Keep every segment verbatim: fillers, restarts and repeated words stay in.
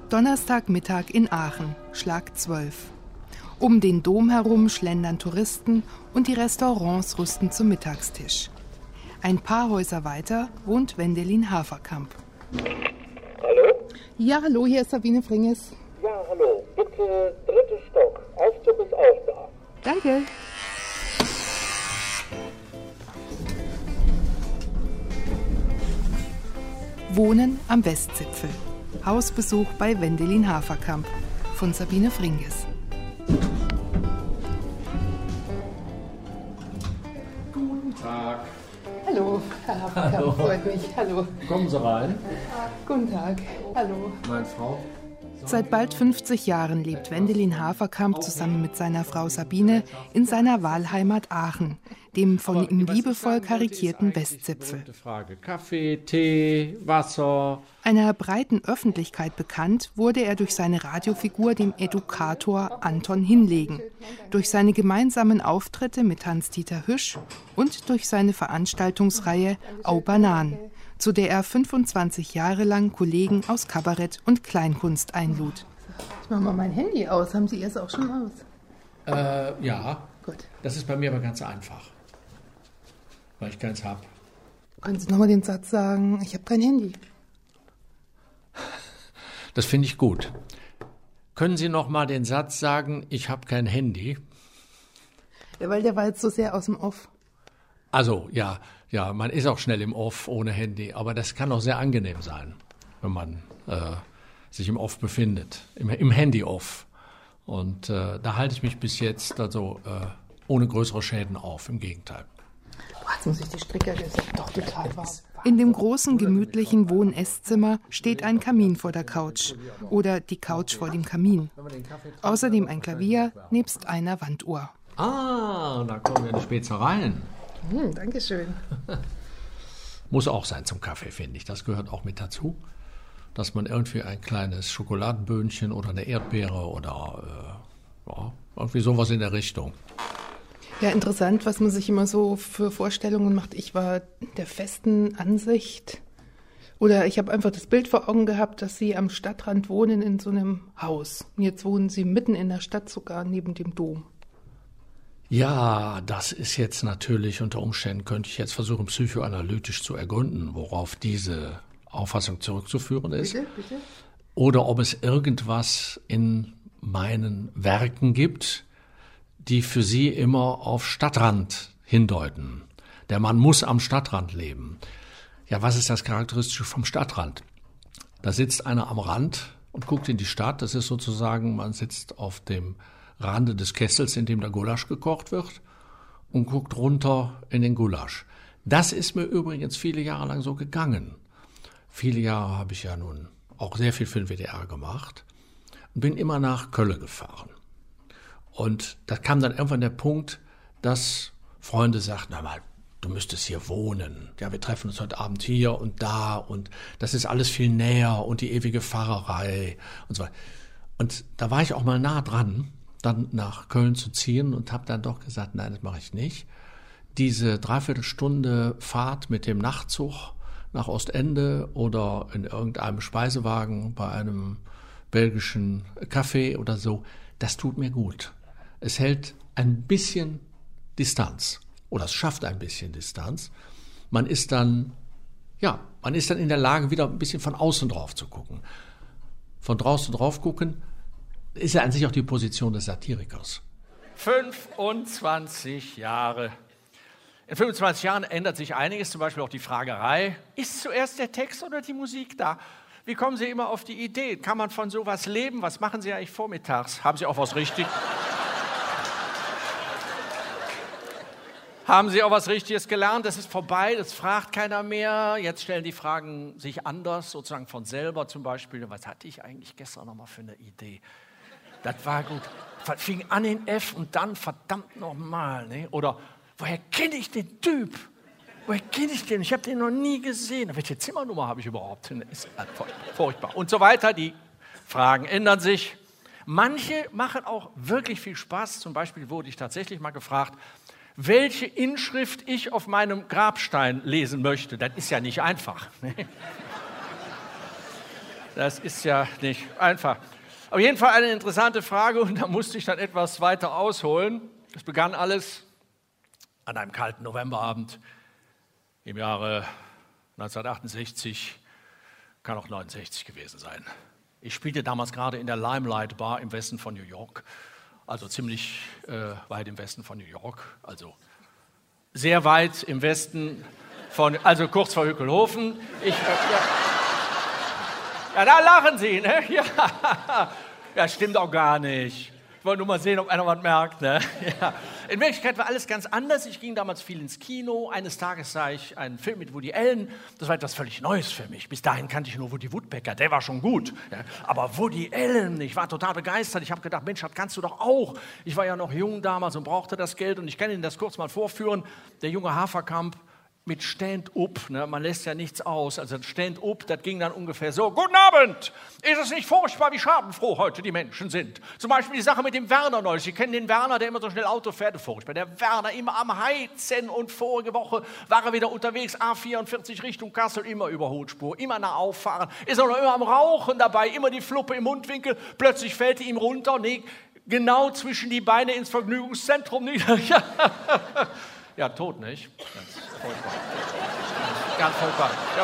Donnerstagmittag in Aachen, Schlag zwölf. Um den Dom herum schlendern Touristen und die Restaurants rüsten zum Mittagstisch. Ein paar Häuser weiter wohnt Wendelin Haferkamp. Hallo? Ja, hallo, hier ist Sabine Fringes. Ja, hallo. Bitte dritter Stock. Aufzug ist auch da. Danke. Wohnen am Westzipfel. Hausbesuch bei Wendelin Haferkamp von Sabine Fringes. Guten Tag. Hallo, Herr Haferkamp, Hallo. freut mich. Hallo. Kommen Sie rein. Guten Tag. Hallo. Meine Frau. Seit bald fünfzig Jahren lebt Wendelin Haferkamp zusammen mit seiner Frau Sabine in seiner Wahlheimat Aachen, dem von ihm liebevoll karikierten Westzipfel. Frage. Kaffee, Tee, Wasser. Einer breiten Öffentlichkeit bekannt wurde er durch seine Radiofigur, dem Edukator Anton Hinlegen, durch seine gemeinsamen Auftritte mit Hans-Dieter Hüsch und durch seine Veranstaltungsreihe Au Banan, zu der er fünfundzwanzig Jahre lang Kollegen aus Kabarett und Kleinkunst einlud. Ich mache mal mein Handy aus. Haben Sie es auch schon aus? Äh, ja. Gut. Das ist bei mir aber ganz einfach. Weil ich keins habe. Können Sie nochmal den Satz sagen, ich habe kein Handy? Das finde ich gut. Können Sie noch mal den Satz sagen, ich habe kein Handy? Ja, weil der war jetzt so sehr aus dem Off. Also, ja, ja, man ist auch schnell im Off ohne Handy, aber das kann auch sehr angenehm sein, wenn man äh, sich im Off befindet, im, im Handy-Off. Und äh, da halte ich mich bis jetzt also äh, ohne größere Schäden auf, im Gegenteil. Boah, jetzt muss ich die Stricker, das ist doch total warm. In dem großen, gemütlichen Wohn-Esszimmer steht ein Kamin vor der Couch oder die Couch vor dem Kamin. Außerdem ein Klavier nebst einer Wanduhr. Ah, da kommen ja die Spezereien. Hm, Dankeschön. Muss auch sein zum Kaffee, finde ich. Das gehört auch mit dazu, dass man irgendwie ein kleines Schokoladenböhnchen oder eine Erdbeere oder äh, ja, irgendwie sowas in der Richtung. Ja, interessant, was man sich immer so für Vorstellungen macht. Ich war der festen Ansicht, oder ich habe einfach das Bild vor Augen gehabt, dass Sie am Stadtrand wohnen in so einem Haus. Und jetzt wohnen Sie mitten in der Stadt, sogar neben dem Dom. Ja, das ist jetzt natürlich unter Umständen, könnte ich jetzt versuchen, psychoanalytisch zu ergründen, worauf diese Auffassung zurückzuführen ist. Bitte, bitte. Oder ob es irgendwas in meinen Werken gibt, die für Sie immer auf Stadtrand hindeuten. Der Mann muss am Stadtrand leben. Ja, was ist das Charakteristische vom Stadtrand? Da sitzt einer am Rand und guckt in die Stadt. Das ist sozusagen, man sitzt auf dem Rande des Kessels, in dem der Gulasch gekocht wird, und guckt runter in den Gulasch. Das ist mir übrigens viele Jahre lang so gegangen. Viele Jahre habe ich ja nun auch sehr viel für den W D R gemacht und bin immer nach Köln gefahren. Und da kam dann irgendwann der Punkt, dass Freunde sagten, na mal, du müsstest hier wohnen. Ja, wir treffen uns heute Abend hier und da und das ist alles viel näher und die ewige Fahrerei und so weiter. Und da war ich auch mal nah dran, dann nach Köln zu ziehen und habe dann doch gesagt, nein, das mache ich nicht. Diese Dreiviertelstunde Fahrt mit dem Nachtzug nach Ostende oder in irgendeinem Speisewagen bei einem belgischen Café oder so, das tut mir gut. Es hält ein bisschen Distanz oder es schafft ein bisschen Distanz. Man ist dann, ja, man ist dann in der Lage, wieder ein bisschen von außen drauf zu gucken. Von draußen drauf gucken ist ja an sich auch die Position des Satirikers. fünfundzwanzig Jahre. In fünfundzwanzig Jahren ändert sich einiges, zum Beispiel auch die Fragerei. Ist zuerst der Text oder die Musik da? Wie kommen Sie immer auf die Idee? Kann man von sowas leben? Was machen Sie eigentlich vormittags? Haben Sie auch was richtig? Haben Sie auch was Richtiges gelernt? Das ist vorbei, das fragt keiner mehr. Jetzt stellen die Fragen sich anders, sozusagen von selber. Zum Beispiel, was hatte ich eigentlich gestern noch mal für eine Idee? Das war gut. Fing an in F und dann verdammt nochmal. Ne? Oder, woher kenne ich den Typ? Woher kenne ich den? Ich habe den noch nie gesehen. Welche Zimmernummer habe ich überhaupt? Ist furchtbar. Und so weiter. Die Fragen ändern sich. Manche machen auch wirklich viel Spaß. Zum Beispiel wurde ich tatsächlich mal gefragt, welche Inschrift ich auf meinem Grabstein lesen möchte. Das ist ja nicht einfach. Das ist ja nicht einfach. Auf jeden Fall eine interessante Frage und da musste ich dann etwas weiter ausholen. Es begann alles an einem kalten Novemberabend im Jahre neunzehnhundertachtundsechzig, kann auch neunundsechzig gewesen sein. Ich spielte damals gerade in der Limelight Bar im Westen von New York, also ziemlich äh, weit im Westen von New York, also sehr weit im Westen von, also kurz vor Hückelhofen. Ich, äh, ja, ja, da lachen Sie, ne? Ja, ja, stimmt auch gar nicht. Ich wollte nur mal sehen, ob einer was merkt, ne? Ja. In Wirklichkeit war alles ganz anders. Ich ging damals viel ins Kino. Eines Tages sah ich einen Film mit Woody Allen. Das war etwas völlig Neues für mich. Bis dahin kannte ich nur Woody Woodpecker. Der war schon gut. Ja. Aber Woody Allen, ich war total begeistert. Ich habe gedacht, Mensch, das kannst du doch auch. Ich war ja noch jung damals und brauchte das Geld. Und ich kann Ihnen das kurz mal vorführen. Der junge Haferkamp mit Stand-up, ne? Man lässt ja nichts aus, also Stand-up, das ging dann ungefähr so: Guten Abend, ist es nicht furchtbar, wie schadenfroh heute die Menschen sind? Zum Beispiel die Sache mit dem Werner neulich, Sie kennen den Werner, der immer so schnell Auto fährt, furchtbar, der Werner immer am Heizen und vorige Woche war er wieder unterwegs, A vierundvierzig Richtung Kassel, immer über Hutspur, immer nach Auffahren, ist auch noch immer am Rauchen dabei, immer die Fluppe im Mundwinkel, plötzlich fällt die ihm runter, nee, genau zwischen die Beine ins Vergnügungszentrum nieder. Ja, tot, nicht? Ganz furchtbar. Ganz furchtbar. Ja.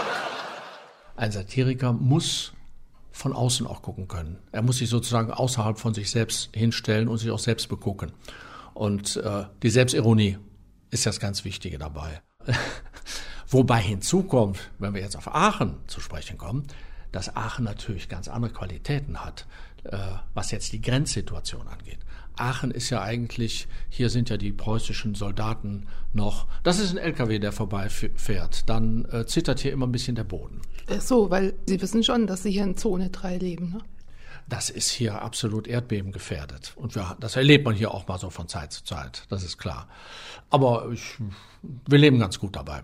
Ein Satiriker muss von außen auch gucken können. Er muss sich sozusagen außerhalb von sich selbst hinstellen und sich auch selbst begucken. Und äh, die Selbstironie ist das ganz Wichtige dabei. Wobei hinzukommt, wenn wir jetzt auf Aachen zu sprechen kommen, dass Aachen natürlich ganz andere Qualitäten hat, äh, was jetzt die Grenzsituation angeht. Aachen ist ja eigentlich, hier sind ja die preußischen Soldaten noch, das ist ein L K W, der vorbeifährt, dann äh, zittert hier immer ein bisschen der Boden. Ach so, weil Sie wissen schon, dass Sie hier in Zone drei leben, ne? Das ist hier absolut erdbebengefährdet und wir, das erlebt man hier auch mal so von Zeit zu Zeit, das ist klar. Aber ich, wir leben ganz gut dabei.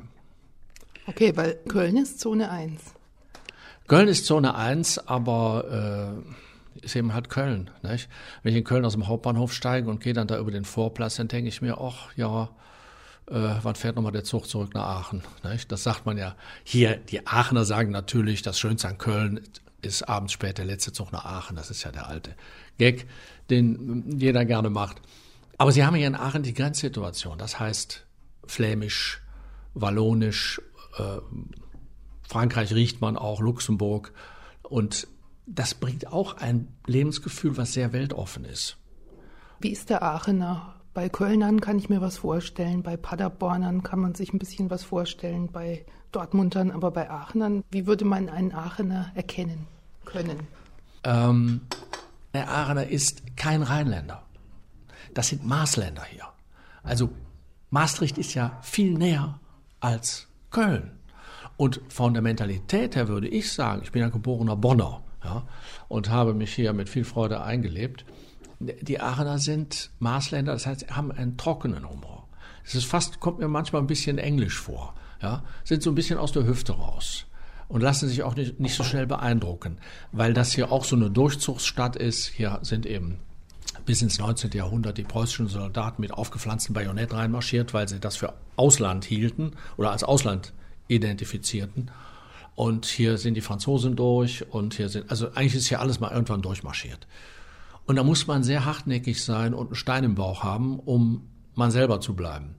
Okay, weil Köln ist Zone eins. Köln ist Zone eins, aber äh, ist eben halt Köln. Nicht? Wenn ich in Köln aus dem Hauptbahnhof steige und gehe dann da über den Vorplatz, dann denke ich mir, ach ja, äh, wann fährt nochmal der Zug zurück nach Aachen? Nicht? Das sagt man ja hier. Die Aachener sagen natürlich, das Schönste an Köln ist abends spät der letzte Zug nach Aachen. Das ist ja der alte Gag, den jeder gerne macht. Aber sie haben hier in Aachen die Grenzsituation. Das heißt Flämisch, Wallonisch, äh, Frankreich riecht man auch, Luxemburg. Und das bringt auch ein Lebensgefühl, was sehr weltoffen ist. Wie ist der Aachener? Bei Kölnern kann ich mir was vorstellen, bei Paderbornern kann man sich ein bisschen was vorstellen, bei Dortmundern, aber bei Aachenern, wie würde man einen Aachener erkennen können? Ähm, der Aachener ist kein Rheinländer. Das sind Maasländer hier. Also Maastricht ist ja viel näher als Köln. Und von der Mentalität her würde ich sagen, ich bin ja geborener Bonner, ja, und habe mich hier mit viel Freude eingelebt. Die Aachener sind Maasländer, das heißt, haben einen trockenen Humor. Es ist fast, kommt mir manchmal ein bisschen englisch vor, ja, sind so ein bisschen aus der Hüfte raus und lassen sich auch nicht, nicht so schnell beeindrucken, weil das hier auch so eine Durchzugsstadt ist. Hier sind eben bis ins neunzehnten Jahrhundert die preußischen Soldaten mit aufgepflanzten Bajonett reinmarschiert, weil sie das für Ausland hielten oder als Ausland identifizierten. Und hier sind die Franzosen durch und hier sind, also eigentlich ist hier alles mal irgendwann durchmarschiert. Und da muss man sehr hartnäckig sein und einen Stein im Bauch haben, um man selber zu bleiben.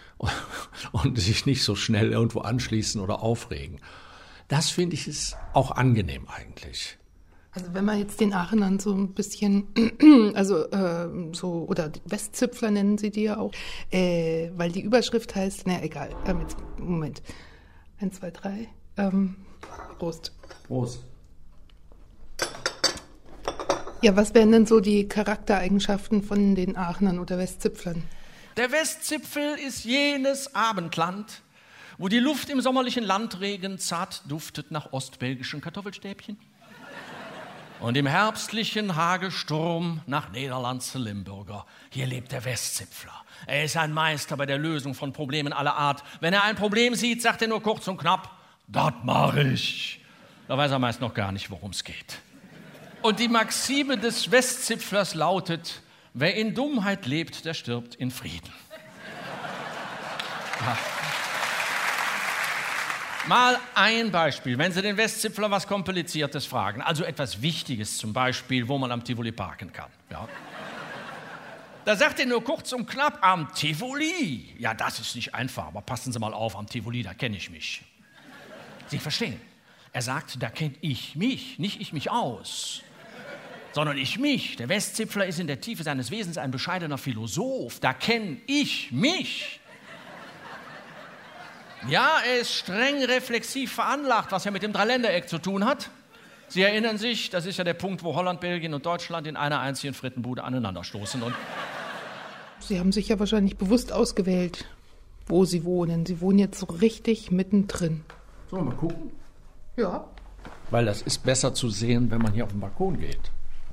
Und sich nicht so schnell irgendwo anschließen oder aufregen. Das finde ich ist auch angenehm eigentlich. Also wenn man jetzt den Aachenern so ein bisschen, also äh, so, oder Westzipfler nennen sie die ja auch, äh, weil die Überschrift heißt, na egal, ähm, jetzt, Moment, eins, zwei, drei, ähm, Prost. Prost. Ja, was wären denn so die Charaktereigenschaften von den Aachenern oder Westzipflern? Der Westzipfel ist jenes Abendland, wo die Luft im sommerlichen Landregen zart duftet nach ostbelgischen Kartoffelstäbchen und im herbstlichen Hagelsturm nach Niederlandse Limburger. Hier lebt der Westzipfler. Er ist ein Meister bei der Lösung von Problemen aller Art. Wenn er ein Problem sieht, sagt er nur kurz und knapp, das mach ich. Da weiß er meist noch gar nicht, worum es geht. Und die Maxime des Westzipflers lautet, wer in Dummheit lebt, der stirbt in Frieden. Ja. Mal ein Beispiel, wenn Sie den Westzipfler was Kompliziertes fragen, also etwas Wichtiges zum Beispiel, wo man am Tivoli parken kann. Ja. Da sagt er nur kurz und knapp, am Tivoli. Ja, das ist nicht einfach, aber passen Sie mal auf, am Tivoli, da kenne ich mich. Sie verstehen? Er sagt, da kenne ich mich, nicht ich mich aus, sondern ich mich. Der Westzipfler ist in der Tiefe seines Wesens ein bescheidener Philosoph. Da kenne ich mich. Ja, er ist streng reflexiv veranlagt, was ja mit dem Dreiländereck zu tun hat. Sie erinnern sich, das ist ja der Punkt, wo Holland, Belgien und Deutschland in einer einzigen Frittenbude aneinanderstoßen. Und Sie haben sich ja wahrscheinlich bewusst ausgewählt, wo Sie wohnen. Sie wohnen jetzt so richtig mittendrin. Sollen wir mal gucken? Ja. Weil das ist besser zu sehen, wenn man hier auf den Balkon geht.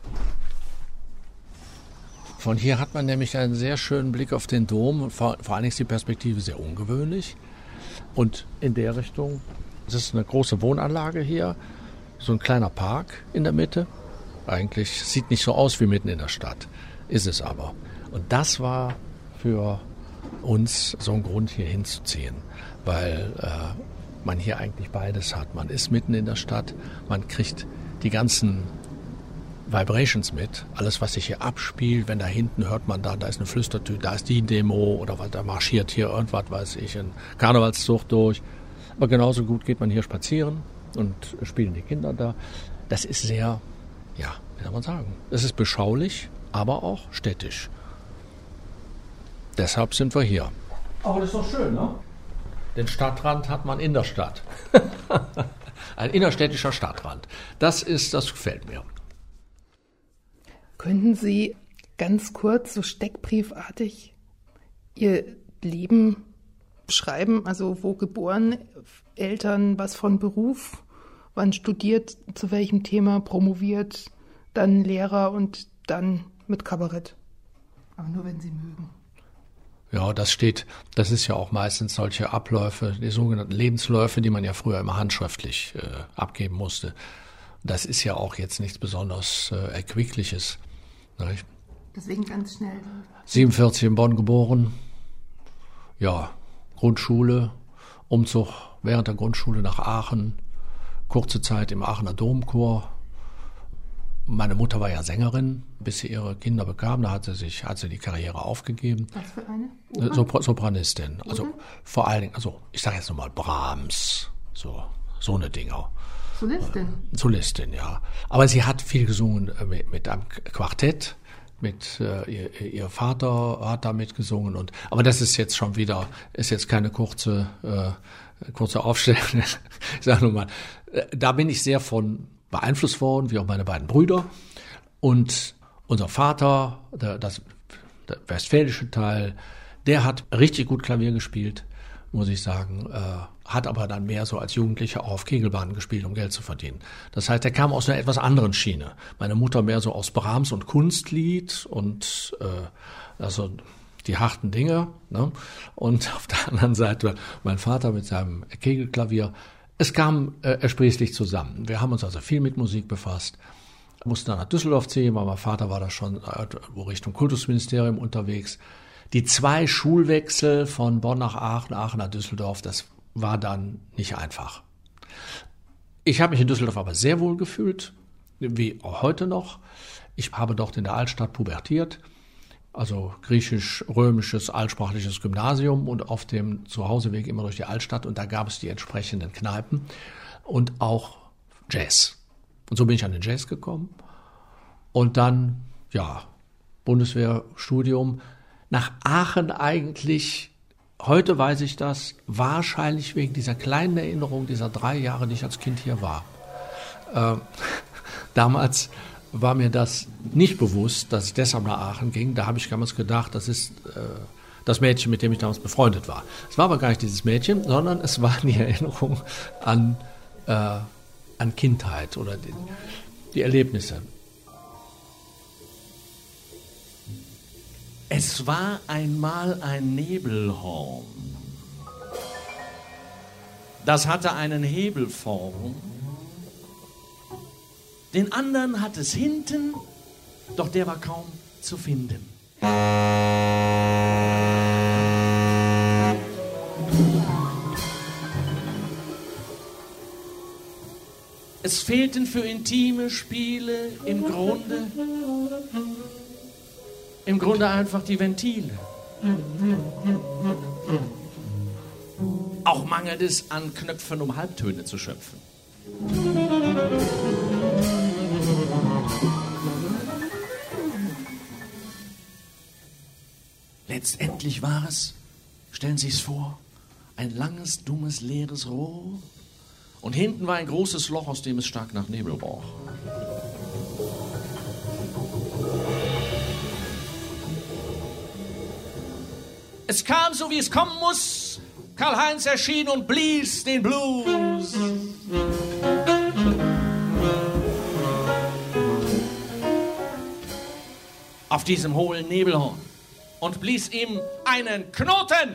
Von hier hat man nämlich einen sehr schönen Blick auf den Dom. Vor, vor allen Dingen ist die Perspektive sehr ungewöhnlich. Und in der Richtung, es ist eine große Wohnanlage hier, so ein kleiner Park in der Mitte. Eigentlich sieht nicht so aus wie mitten in der Stadt, ist es aber. Und das war für uns so ein Grund, hier hinzuziehen, weil äh, man hier eigentlich beides hat. Man ist mitten in der Stadt, man kriegt die ganzen Vibrations mit, alles, was sich hier abspielt. Wenn da hinten hört man dann, da ist eine Flüstertüte, da ist die Demo oder da marschiert hier irgendwas, weiß ich, ein Karnevalszug durch. Aber genauso gut geht man hier spazieren und spielen die Kinder da. Das ist sehr, ja, wie soll man sagen, es ist beschaulich, aber auch städtisch. Deshalb sind wir hier. Aber das ist doch schön, ne? Den Stadtrand hat man in der Stadt. Ein innerstädtischer Stadtrand. Das ist, das gefällt mir. Könnten Sie ganz kurz, so steckbriefartig, Ihr Leben beschreiben? Also wo geboren, Eltern, was von Beruf, wann studiert, zu welchem Thema, promoviert, dann Lehrer und dann mit Kabarett. Aber nur, wenn Sie mögen. Ja, das steht, das ist ja auch meistens solche Abläufe, die sogenannten Lebensläufe, die man ja früher immer handschriftlich äh, abgeben musste. Das ist ja auch jetzt nichts besonders äh, Erquickliches. Nicht? Deswegen ganz schnell. siebenundvierzig in Bonn geboren. Ja, Grundschule, Umzug während der Grundschule nach Aachen, kurze Zeit im Aachener Domchor. Meine Mutter war ja Sängerin, bis sie ihre Kinder bekam. Da hat sie sich, hat sie die Karriere aufgegeben. Was für eine? Sopr- Sopranistin. Also Oder? Vor allen Dingen, also ich sage jetzt nochmal Brahms, so so eine Dinger. Solistin. Solistin, ja. Aber sie hat viel gesungen mit, mit einem Quartett. Mit äh, ihr, ihr Vater hat da mitgesungen und aber das ist jetzt schon wieder, ist jetzt keine kurze äh, kurze Aufstellung. Ich sage nur mal, da bin ich sehr von beeinflusst worden, wie auch meine beiden Brüder. Und unser Vater, der, das, der westfälische Teil, der hat richtig gut Klavier gespielt, muss ich sagen, äh, hat aber dann mehr so als Jugendlicher auf Kegelbahnen gespielt, um Geld zu verdienen. Das heißt, er kam aus einer etwas anderen Schiene. Meine Mutter mehr so aus Brahms und Kunstlied und äh, also die harten Dinge. Ne? Und auf der anderen Seite mein Vater mit seinem Kegelklavier. Es kam äh, ersprießlich zusammen. Wir haben uns also viel mit Musik befasst. Mussten dann nach Düsseldorf ziehen, weil mein Vater war da schon äh, Richtung Kultusministerium unterwegs. Die zwei Schulwechsel von Bonn nach Aachen, Aachen nach Düsseldorf, das war dann nicht einfach. Ich habe mich in Düsseldorf aber sehr wohl gefühlt, wie auch heute noch. Ich habe dort in der Altstadt pubertiert, also griechisch-römisches, altsprachliches Gymnasium und auf dem Zuhauseweg immer durch die Altstadt und da gab es die entsprechenden Kneipen und auch Jazz. Und so bin ich an den Jazz gekommen und dann, ja, Bundeswehrstudium nach Aachen eigentlich, heute weiß ich das, wahrscheinlich wegen dieser kleinen Erinnerung dieser drei Jahre, die ich als Kind hier war. Äh, damals war mir das nicht bewusst, dass ich deshalb nach Aachen ging. Da habe ich damals gedacht, das ist äh, das Mädchen, mit dem ich damals befreundet war. Es war aber gar nicht dieses Mädchen, sondern es war die Erinnerung an, äh, an Kindheit oder die, die Erlebnisse. Es war einmal ein Nebelhorn. Das hatte einen Hebel vorn. Den anderen hat es hinten, doch der war kaum zu finden. Es fehlten für intime Spiele im Grunde, im Grunde einfach die Ventile. Auch mangelt es an Knöpfen, um Halbtöne zu schöpfen. Letztendlich war es, stellen Sie es vor, ein langes, dummes, leeres Rohr. Und hinten war ein großes Loch, aus dem es stark nach Nebel roch. Es kam so, wie es kommen muss. Karl-Heinz erschien und blies den Blues. Auf diesem hohlen Nebelhorn und blies ihm einen Knoten.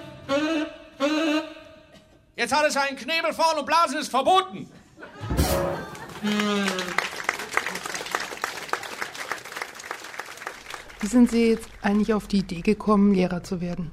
Jetzt hat es einen Knebel vorn und Blasen ist verboten. Wie sind Sie jetzt eigentlich auf die Idee gekommen, Lehrer zu werden?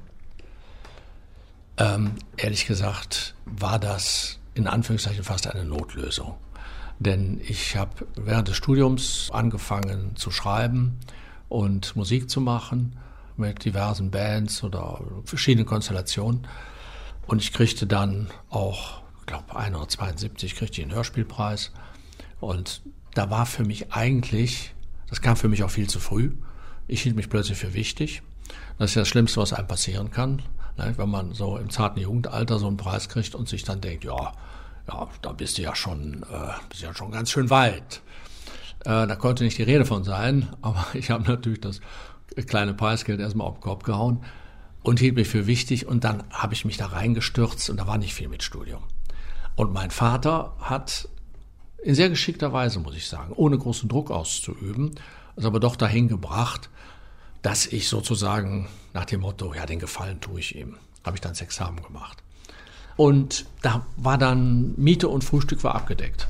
Ähm, ehrlich gesagt war das in Anführungszeichen fast eine Notlösung. Denn ich habe während des Studiums angefangen zu schreiben und Musik zu machen mit diversen Bands oder verschiedenen Konstellationen. Und ich kriegte dann auch, ich glaube neunzehnhundertzweiundsiebzig, kriegte ich einen Hörspielpreis. Und da war für mich eigentlich, das kam für mich auch viel zu früh. Ich hielt mich plötzlich für wichtig. Das ist ja das Schlimmste, was einem passieren kann, ne? Wenn man so im zarten Jugendalter so einen Preis kriegt und sich dann denkt, ja, ja, da bist du ja schon, äh, bist ja schon ganz schön weit. Äh, da konnte nicht die Rede von sein, aber ich habe natürlich das kleine Preisgeld erstmal auf den Kopf gehauen und hielt mich für wichtig und dann habe ich mich da reingestürzt und da war nicht viel mit Studium. Und mein Vater hat in sehr geschickter Weise, muss ich sagen, ohne großen Druck auszuüben, es aber doch dahin gebracht, dass ich sozusagen nach dem Motto, ja, den Gefallen tue ich ihm, habe ich dann das Examen gemacht. Und da war dann Miete und Frühstück war abgedeckt.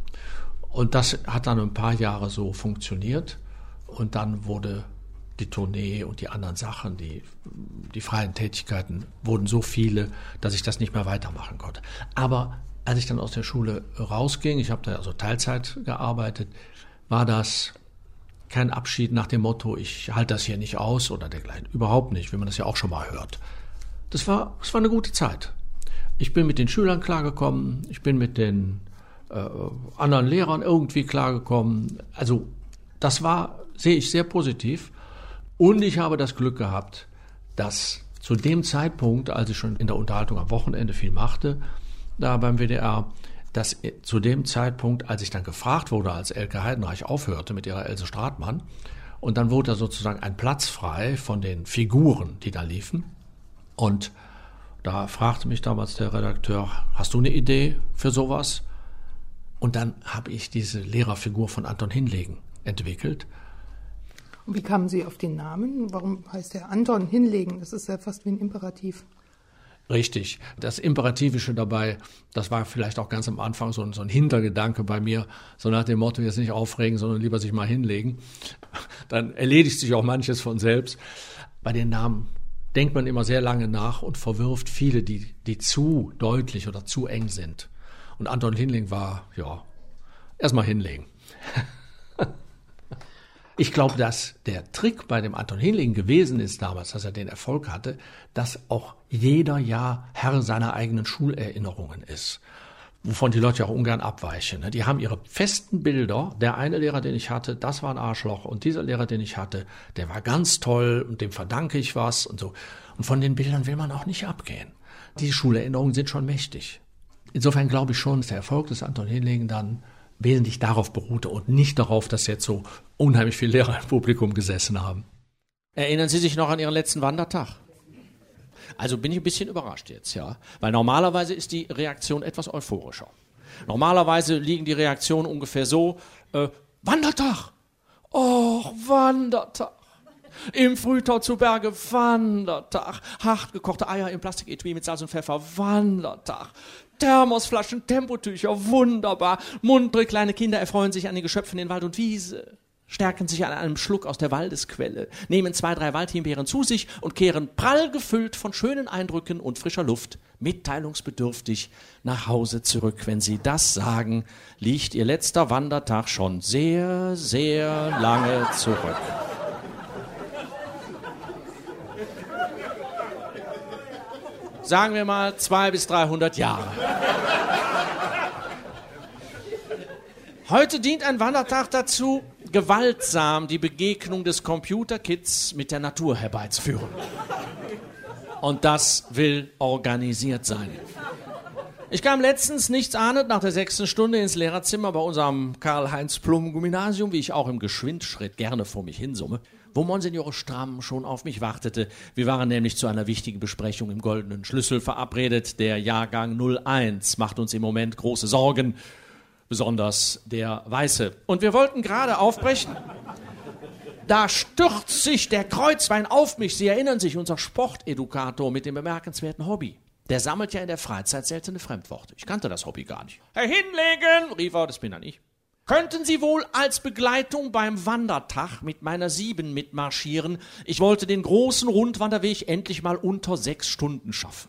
Und das hat dann ein paar Jahre so funktioniert. Und dann wurde die Tournee und die anderen Sachen, die, die freien Tätigkeiten, wurden so viele, dass ich das nicht mehr weitermachen konnte. Aber als ich dann aus der Schule rausging, ich habe da also Teilzeit gearbeitet, war das kein Abschied nach dem Motto, ich halte das hier nicht aus oder dergleichen. Überhaupt nicht, wie man das ja auch schon mal hört. Das war, das war eine gute Zeit. Ich bin mit den Schülern klargekommen, ich bin mit den äh, anderen Lehrern irgendwie klargekommen. Also das war, sehe ich sehr positiv. Und ich habe das Glück gehabt, dass zu dem Zeitpunkt, als ich schon in der Unterhaltung am Wochenende viel machte, da beim W D R, dass zu dem Zeitpunkt, als ich dann gefragt wurde, als Elke Heidenreich aufhörte mit ihrer Else Stratmann, und dann wurde da sozusagen ein Platz frei von den Figuren, die da liefen. Und da fragte mich damals der Redakteur, hast du eine Idee für sowas? Und dann habe ich diese Lehrerfigur von Anton Hinlegen entwickelt. Und wie kamen Sie auf den Namen? Warum heißt der Anton Hinlegen? Das ist ja fast wie ein Imperativ. Richtig. Das Imperativische dabei, das war vielleicht auch ganz am Anfang so ein, so ein Hintergedanke bei mir, so nach dem Motto, jetzt nicht aufregen, sondern lieber sich mal hinlegen. Dann erledigt sich auch manches von selbst. Bei den Namen denkt man immer sehr lange nach und verwirft viele, die, die zu deutlich oder zu eng sind. Und Anton Hinlegen war, ja, erstmal hinlegen. Ich glaube, dass der Trick bei dem Anton Hinlegen gewesen ist damals, dass er den Erfolg hatte, dass auch jeder ja Herr seiner eigenen Schulerinnerungen ist, wovon die Leute ja auch ungern abweichen. Die haben ihre festen Bilder. Der eine Lehrer, den ich hatte, das war ein Arschloch. Und dieser Lehrer, den ich hatte, der war ganz toll und dem verdanke ich was und so. Und von den Bildern will man auch nicht abgehen. Die Schulerinnerungen sind schon mächtig. Insofern glaube ich schon, dass der Erfolg des Anton Hinlegen dann wesentlich darauf beruhte und nicht darauf, dass jetzt so unheimlich viele Lehrer im Publikum gesessen haben. Erinnern Sie sich noch an Ihren letzten Wandertag? Also bin ich ein bisschen überrascht jetzt, ja. Weil normalerweise ist die Reaktion etwas euphorischer. Normalerweise liegen die Reaktionen ungefähr so, äh, Wandertag! Oh, Wandertag! Im Frühtau zu Berge, Wandertag! Hart gekochte Eier im Plastiketui mit Salz und Pfeffer, Wandertag! Thermosflaschen, Tempotücher, wunderbar. Muntere kleine Kinder erfreuen sich an den Geschöpfen in Wald und Wiese, stärken sich an einem Schluck aus der Waldesquelle, nehmen zwei, drei Waldhimbeeren zu sich und kehren prall gefüllt von schönen Eindrücken und frischer Luft mitteilungsbedürftig nach Hause zurück. Wenn Sie das sagen, liegt Ihr letzter Wandertag schon sehr, sehr lange zurück. Sagen wir mal zweihundert bis dreihundert Jahre. Heute dient ein Wandertag dazu, gewaltsam die Begegnung des Computerkids mit der Natur herbeizuführen. Und das will organisiert sein. Ich kam letztens nichts ahnend nach der sechsten Stunde ins Lehrerzimmer bei unserem Karl-Heinz-Plum-Gymnasium, wie ich auch im Geschwindschritt gerne vor mich hinsumme, wo Monsignore Stramm schon auf mich wartete. Wir waren nämlich zu einer wichtigen Besprechung im Goldenen Schlüssel verabredet. Der Jahrgang null eins macht uns im Moment große Sorgen, besonders der Weiße. Und wir wollten gerade aufbrechen. Da stürzt sich der Kreuzbein auf mich. Sie erinnern sich, unser Sportedukator mit dem bemerkenswerten Hobby. Der sammelt ja in der Freizeit seltene Fremdworte. Ich kannte das Hobby gar nicht. Herr Hinlegen, rief er, das bin dann ich. Könnten Sie wohl als Begleitung beim Wandertag mit meiner Sieben mitmarschieren? Ich wollte den großen Rundwanderweg endlich mal unter sechs Stunden schaffen.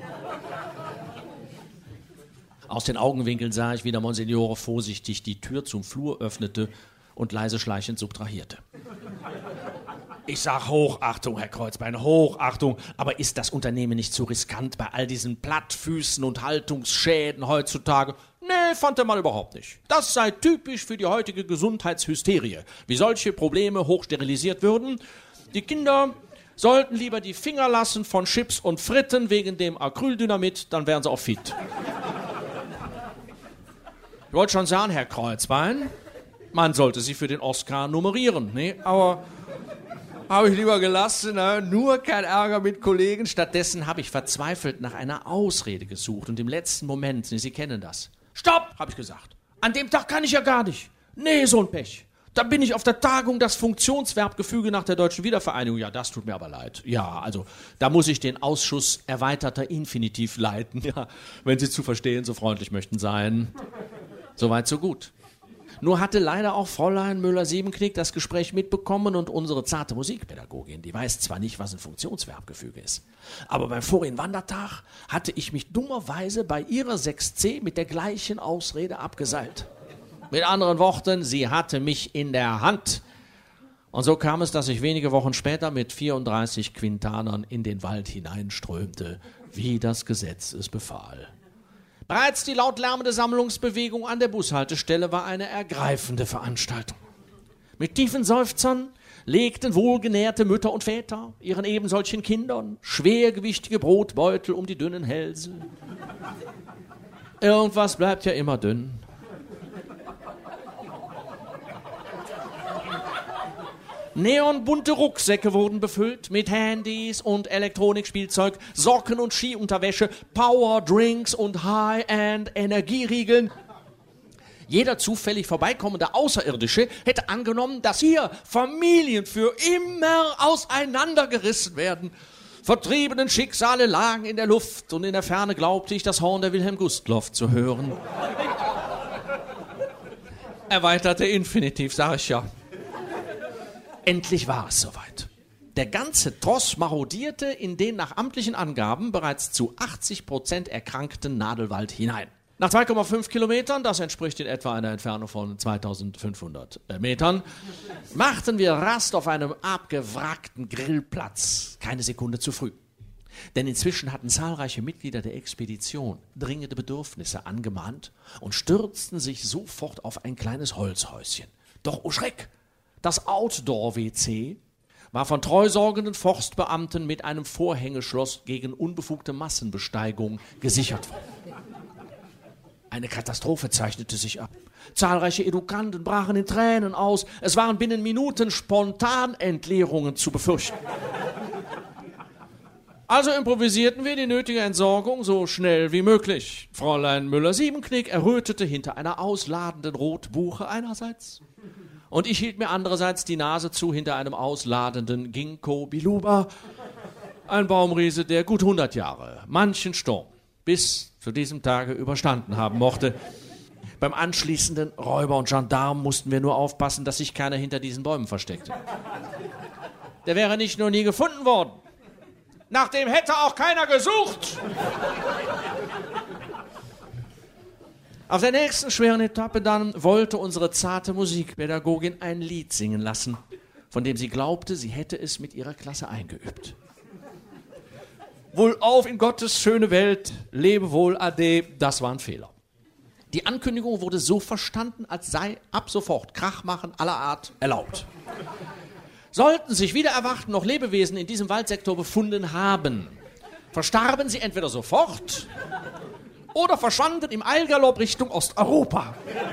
Aus den Augenwinkeln sah ich, wie der Monsignore vorsichtig die Tür zum Flur öffnete und leise schleichend subtrahierte. Ich sag Hochachtung, Herr Kreuzbein, Hochachtung. Aber ist das Unternehmen nicht zu riskant bei all diesen Plattfüßen und Haltungsschäden heutzutage? Nee, fand er mal überhaupt nicht. Das sei typisch für die heutige Gesundheitshysterie. Wie solche Probleme hochsterilisiert würden. Die Kinder sollten lieber die Finger lassen von Chips und Fritten wegen dem Acryldynamit, dann wären sie auch fit. Ich wollte schon sagen, Herr Kreuzbein, man sollte sie für den Oscar nummerieren. Nee, aber habe ich lieber gelassen, ne? Nur kein Ärger mit Kollegen. Stattdessen habe ich verzweifelt nach einer Ausrede gesucht und im letzten Moment, Sie kennen das. Stopp, habe ich gesagt. An dem Tag kann ich ja gar nicht. Nee, so ein Pech. Da bin ich auf der Tagung das Funktionsverbgefüge nach der deutschen Wiedervereinigung. Ja, das tut mir aber leid. Ja, also da muss ich den Ausschuss erweiterter Infinitiv leiten. Ja, wenn Sie zu verstehen so freundlich möchten sein. Soweit, so gut. Nur hatte leider auch Fräulein Müller-Siebenknick das Gespräch mitbekommen und unsere zarte Musikpädagogin, die weiß zwar nicht, was ein Funktionsverbgefüge ist, aber beim vorigen Wandertag hatte ich mich dummerweise bei ihrer sechs c mit der gleichen Ausrede abgeseilt. Mit anderen Worten, sie hatte mich in der Hand. Und so kam es, dass ich wenige Wochen später mit vierunddreißig Quintanern in den Wald hineinströmte, wie das Gesetz es befahl. Bereits die laut lärmende Sammlungsbewegung an der Bushaltestelle war eine ergreifende Veranstaltung. Mit tiefen Seufzern legten wohlgenährte Mütter und Väter ihren eben solchen Kindern schwergewichtige Brotbeutel um die dünnen Hälse. Irgendwas bleibt ja immer dünn. Neonbunte Rucksäcke wurden befüllt mit Handys und Elektronikspielzeug, Socken und Skiunterwäsche, Powerdrinks und High-End-Energieriegeln. Jeder zufällig vorbeikommende Außerirdische hätte angenommen, dass hier Familien für immer auseinandergerissen werden. Vertriebenen Schicksale lagen in der Luft und in der Ferne glaubte ich, das Horn der Wilhelm Gustloff zu hören. Erweiterte Infinitiv, sag ich ja. Endlich war es soweit. Der ganze Tross marodierte in den nach amtlichen Angaben bereits zu achtzig Prozent erkrankten Nadelwald hinein. Nach zwei Komma fünf Kilometern, das entspricht in etwa einer Entfernung von zweitausendfünfhundert Metern, machten wir Rast auf einem abgewrackten Grillplatz. Keine Sekunde zu früh. Denn inzwischen hatten zahlreiche Mitglieder der Expedition dringende Bedürfnisse angemahnt und stürzten sich sofort auf ein kleines Holzhäuschen. Doch, oh Schreck! Das Outdoor-W C war von treusorgenden Forstbeamten mit einem Vorhängeschloss gegen unbefugte Massenbesteigung gesichert worden. Eine Katastrophe zeichnete sich ab. Zahlreiche Edukanten brachen in Tränen aus. Es waren binnen Minuten Spontanentleerungen zu befürchten. Also improvisierten wir die nötige Entsorgung so schnell wie möglich. Fräulein Müller-Siebenknick errötete hinter einer ausladenden Rotbuche einerseits. Und ich hielt mir andererseits die Nase zu hinter einem ausladenden Ginkgo biloba, ein Baumriese, der gut hundert Jahre, manchen Sturm, bis zu diesem Tage überstanden haben mochte. Beim anschließenden Räuber und Gendarm mussten wir nur aufpassen, dass sich keiner hinter diesen Bäumen versteckte. Der wäre nicht nur nie gefunden worden, Nach dem hätte auch keiner gesucht. Auf der nächsten schweren Etappe dann wollte unsere zarte Musikpädagogin ein Lied singen lassen, von dem sie glaubte, sie hätte es mit ihrer Klasse eingeübt. Wohlauf in Gottes schöne Welt, lebe wohl, ade, das war ein Fehler. Die Ankündigung wurde so verstanden, als sei ab sofort Krachmachen aller Art erlaubt. Sollten sich wieder erwachten noch Lebewesen in diesem Waldsektor befunden haben, verstarben sie entweder sofort oder verschwanden im Eilgalopp Richtung Osteuropa.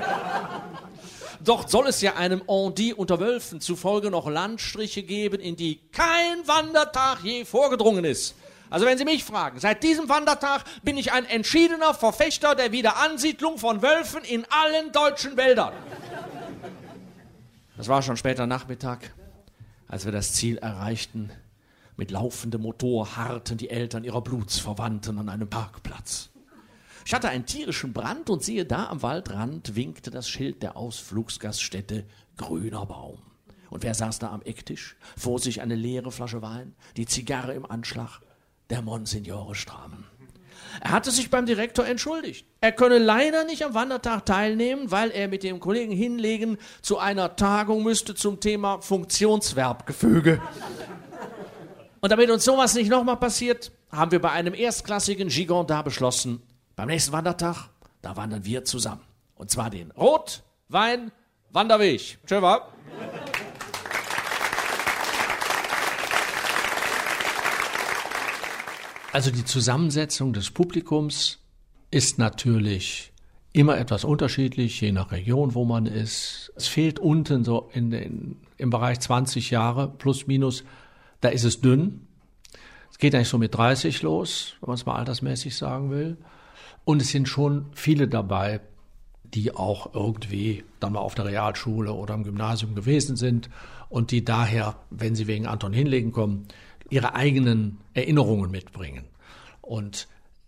Dort soll es ja einem On-dit unter Wölfen zufolge noch Landstriche geben, in die kein Wandertag je vorgedrungen ist. Also wenn Sie mich fragen, seit diesem Wandertag bin ich ein entschiedener Verfechter der Wiederansiedlung von Wölfen in allen deutschen Wäldern. Das war schon später Nachmittag, als wir das Ziel erreichten. Mit laufendem Motor harrten die Eltern ihrer Blutsverwandten an einem Parkplatz. Ich hatte einen tierischen Brand und siehe da, am Waldrand winkte das Schild der Ausflugsgaststätte Grüner Baum. Und wer saß da am Ecktisch? Vor sich eine leere Flasche Wein, die Zigarre im Anschlag. Der Monsignore Strahm. Er hatte sich beim Direktor entschuldigt. Er könne leider nicht am Wandertag teilnehmen, weil er mit dem Kollegen Hinlegen zu einer Tagung müsste zum Thema Funktionsverbgefüge. Und damit uns sowas nicht nochmal passiert, haben wir bei einem erstklassigen Gigandard beschlossen, beim nächsten Wandertag, da wandern wir zusammen. Und zwar den Rot-Wein-Wanderweg. Schön, wa? Also die Zusammensetzung des Publikums ist natürlich immer etwas unterschiedlich, je nach Region, wo man ist. Es fehlt unten so in den, im Bereich zwanzig Jahre, plus minus, da ist es dünn. Es geht eigentlich so mit dreißig los, wenn man es mal altersmäßig sagen will. Und es sind schon viele dabei, die auch irgendwie dann mal auf der Realschule oder im Gymnasium gewesen sind und die daher, wenn sie wegen Anton Hinlegen kommen, ihre eigenen Erinnerungen mitbringen. Und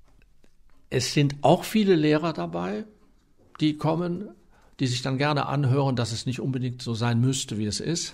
es sind auch viele Lehrer dabei, die kommen, die sich dann gerne anhören, dass es nicht unbedingt so sein müsste, wie es ist.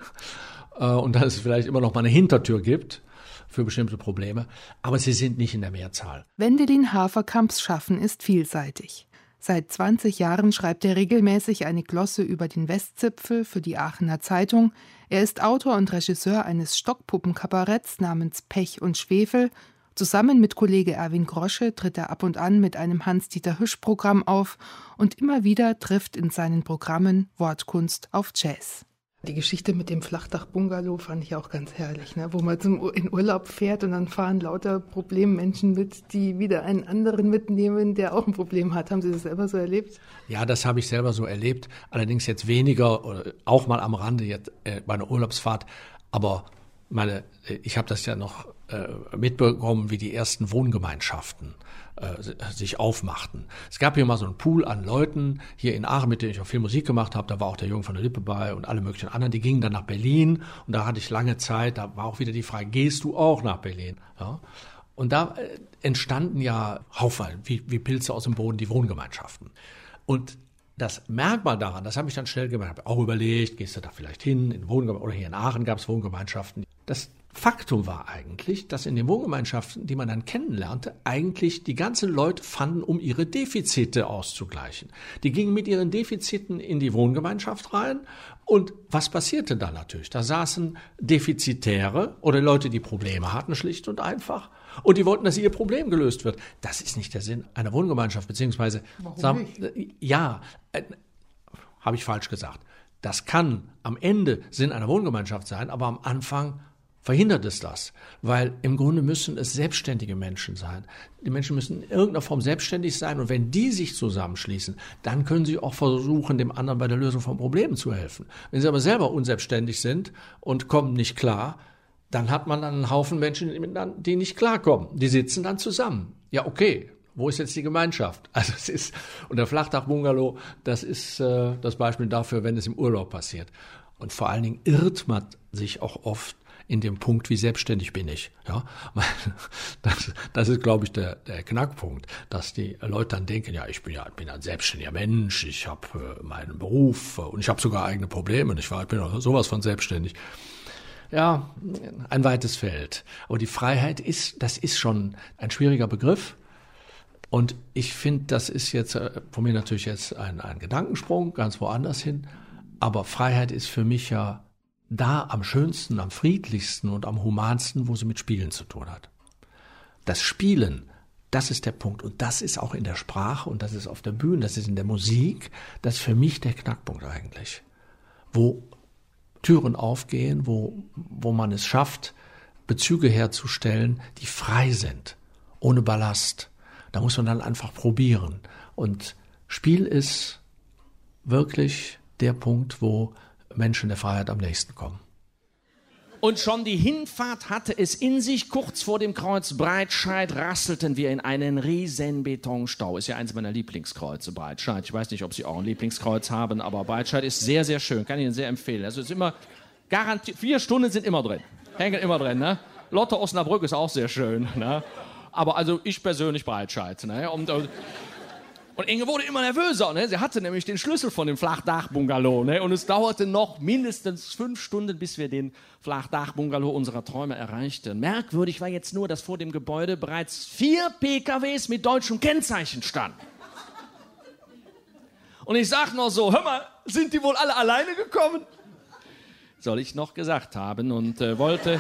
Und dass es vielleicht immer noch mal eine Hintertür gibt für bestimmte Probleme. Aber sie sind nicht in der Mehrzahl. Wendelin Haferkamps Schaffen ist vielseitig. Seit zwanzig Jahren schreibt er regelmäßig eine Glosse über den Westzipfel für die Aachener Zeitung. Er ist Autor und Regisseur eines Stockpuppenkabaretts namens Pech und Schwefel. Zusammen mit Kollege Erwin Grosche tritt er ab und an mit einem Hans-Dieter-Hüsch-Programm auf und immer wieder trifft in seinen Programmen Wortkunst auf Jazz. Die Geschichte mit dem Flachdach-Bungalow fand ich auch ganz herrlich, ne? Wo man zum, in Urlaub fährt und dann fahren lauter Problemmenschen mit, die wieder einen anderen mitnehmen, der auch ein Problem hat. Haben Sie das selber so erlebt? Ja, das habe ich selber so erlebt. Allerdings jetzt weniger, oder auch mal am Rande jetzt äh, bei einer Urlaubsfahrt. Aber meine, ich habe das ja noch äh, mitbekommen, wie die ersten Wohngemeinschaften äh, sich aufmachten. Es gab hier mal so einen Pool an Leuten hier in Aachen, mit denen ich auch viel Musik gemacht habe. Da war auch der Jürgen von der Lippe bei und alle möglichen anderen. Die gingen dann nach Berlin und da hatte ich lange Zeit, da war auch wieder die Frage, gehst du auch nach Berlin? Ja. Und da äh, entstanden ja Haufen, wie, wie Pilze aus dem Boden, die Wohngemeinschaften. Und das Merkmal daran, das habe ich dann schnell gemacht, habe auch überlegt, gehst du da vielleicht hin, in Wohngemeinschaften, oder hier in Aachen gab es Wohngemeinschaften. Das Faktum war eigentlich, dass in den Wohngemeinschaften, die man dann kennenlernte, eigentlich die ganzen Leute fanden, um ihre Defizite auszugleichen. Die gingen mit ihren Defiziten in die Wohngemeinschaft rein und was passierte dann natürlich? Da saßen Defizitäre oder Leute, die Probleme hatten, schlicht und einfach. Und die wollten, dass ihr Problem gelöst wird. Das ist nicht der Sinn einer Wohngemeinschaft, beziehungsweise, Warum sagen, nicht? ja, äh, habe ich falsch gesagt. Das kann am Ende Sinn einer Wohngemeinschaft sein, aber am Anfang verhindert es das, weil im Grunde müssen es selbstständige Menschen sein. Die Menschen müssen in irgendeiner Form selbstständig sein und wenn die sich zusammenschließen, dann können sie auch versuchen, dem anderen bei der Lösung von Problemen zu helfen. Wenn sie aber selber unselbstständig sind und kommen nicht klar, dann hat man dann einen Haufen Menschen, die nicht klarkommen. Die sitzen dann zusammen. Ja, okay, wo ist jetzt die Gemeinschaft? Also es ist, und der Flachdach-Bungalow, das ist äh, das Beispiel dafür, wenn es im Urlaub passiert. Und vor allen Dingen irrt man sich auch oft in dem Punkt, wie selbstständig bin ich. Ja, das, das ist, glaube ich, der, der Knackpunkt, dass die Leute dann denken, ja, ich bin ja bin ein selbstständiger Mensch, ich habe äh, meinen Beruf äh, und ich habe sogar eigene Probleme. Ich, war, ich bin auch sowas von selbstständig. Ja, ein weites Feld. Aber die Freiheit ist, das ist schon ein schwieriger Begriff. Und ich finde, das ist jetzt von mir natürlich jetzt ein, ein Gedankensprung, ganz woanders hin. Aber Freiheit ist für mich ja da am schönsten, am friedlichsten und am humansten, wo sie mit Spielen zu tun hat. Das Spielen, das ist der Punkt. Und das ist auch in der Sprache und das ist auf der Bühne, das ist in der Musik. Das ist für mich der Knackpunkt eigentlich. Wo Türen aufgehen, wo, wo man es schafft, Bezüge herzustellen, die frei sind, ohne Ballast. Da muss man dann einfach probieren. Und Spiel ist wirklich der Punkt, wo Menschen der Freiheit am nächsten kommen. Und schon die Hinfahrt hatte es in sich. Kurz vor dem Kreuz Breitscheid rasselten wir in einen riesen Betonstau. Ist ja eins meiner Lieblingskreuze, Breitscheid. Ich weiß nicht, ob Sie auch ein Lieblingskreuz haben, aber Breitscheid ist sehr, sehr schön. Kann ich Ihnen sehr empfehlen. Also es ist immer garantiert, vier Stunden sind immer drin. Hängen immer drin, ne? Lotte Osnabrück ist auch sehr schön, ne? Aber also ich persönlich Breitscheid, ne? Und, und Und Inge wurde immer nervöser, ne? Sie hatte nämlich den Schlüssel von dem Flachdach-Bungalow, ne? Und es dauerte noch mindestens fünf Stunden, bis wir den Flachdach-Bungalow unserer Träume erreichten. Merkwürdig war jetzt nur, dass vor dem Gebäude bereits vier P K Ws mit deutschem Kennzeichen standen. Und ich sag noch so, hör mal, sind die wohl alle alleine gekommen? Soll ich noch gesagt haben und äh, wollte...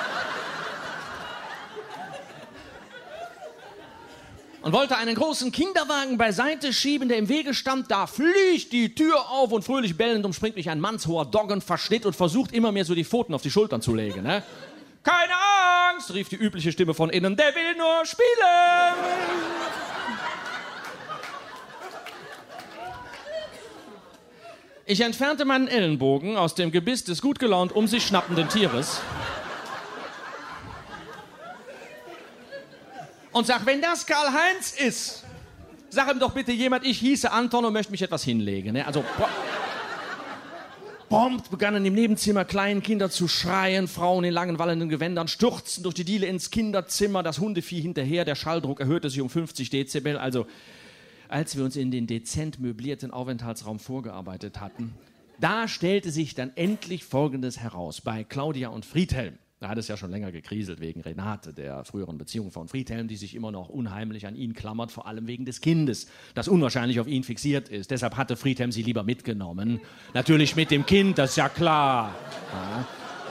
Und wollte einen großen Kinderwagen beiseite schieben, der im Wege stand. Da fliegt die Tür auf und fröhlich bellend umspringt mich ein mannshoher Doggenverschnitt und versucht immer mehr so die Pfoten auf die Schultern zu legen. Ne? Keine Angst, rief die übliche Stimme von innen, der will nur spielen. Ich entfernte meinen Ellenbogen aus dem Gebiss des gut gelaunt um sich schnappenden Tieres. Und sag, wenn das Karl-Heinz ist, sag ihm doch bitte jemand, ich hieße Anton und möchte mich etwas hinlegen. Ne? Also, prompt begannen im Nebenzimmer kleine Kinder zu schreien, Frauen in langen, wallenden Gewändern stürzten durch die Diele ins Kinderzimmer, das Hundevieh hinterher, der Schalldruck erhöhte sich um fünfzig Dezibel. Also, als wir uns in den dezent möblierten Aufenthaltsraum vorgearbeitet hatten, da stellte sich dann endlich Folgendes heraus bei Claudia und Friedhelm. Da hat es ja schon länger gekriselt wegen Renate, der früheren Beziehung von Friedhelm, die sich immer noch unheimlich an ihn klammert, vor allem wegen des Kindes, das unwahrscheinlich auf ihn fixiert ist. Deshalb hatte Friedhelm sie lieber mitgenommen. Natürlich mit dem Kind, das ist ja klar. Ja.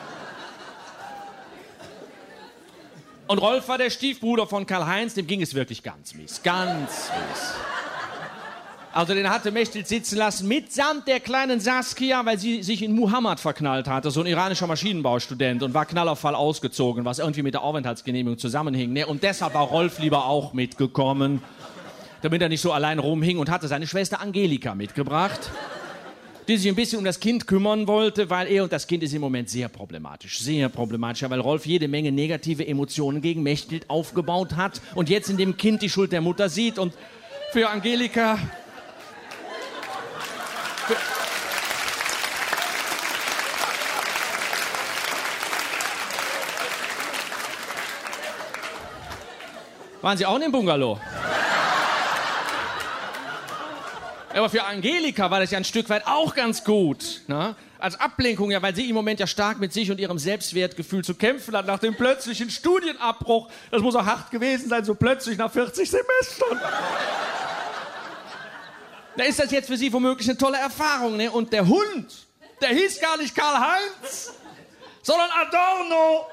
Und Rolf war der Stiefbruder von Karl-Heinz, dem ging es wirklich ganz mies, ganz mies. Also den hatte Mechthild sitzen lassen, mitsamt der kleinen Saskia, weil sie sich in Muhammad verknallt hatte, so ein iranischer Maschinenbaustudent, und war knallauffall ausgezogen, was irgendwie mit der Aufenthaltsgenehmigung zusammenhing. Ne? Und deshalb war Rolf lieber auch mitgekommen, damit er nicht so allein rumhing, und hatte seine Schwester Angelika mitgebracht, die sich ein bisschen um das Kind kümmern wollte, weil er und das Kind ist im Moment sehr problematisch, sehr problematisch, weil Rolf jede Menge negative Emotionen gegen Mechthild aufgebaut hat und jetzt in dem Kind die Schuld der Mutter sieht. Und für Angelika... Waren Sie auch in dem Bungalow? Aber für Angelika war das ja ein Stück weit auch ganz gut. Ne? Als Ablenkung, ja, weil sie im Moment ja stark mit sich und ihrem Selbstwertgefühl zu kämpfen hat nach dem plötzlichen Studienabbruch. Das muss auch hart gewesen sein, so plötzlich nach vierzig Semestern. Da ist das jetzt für sie womöglich eine tolle Erfahrung. Ne? Und der Hund, der hieß gar nicht Karl-Heinz, sondern Adorno.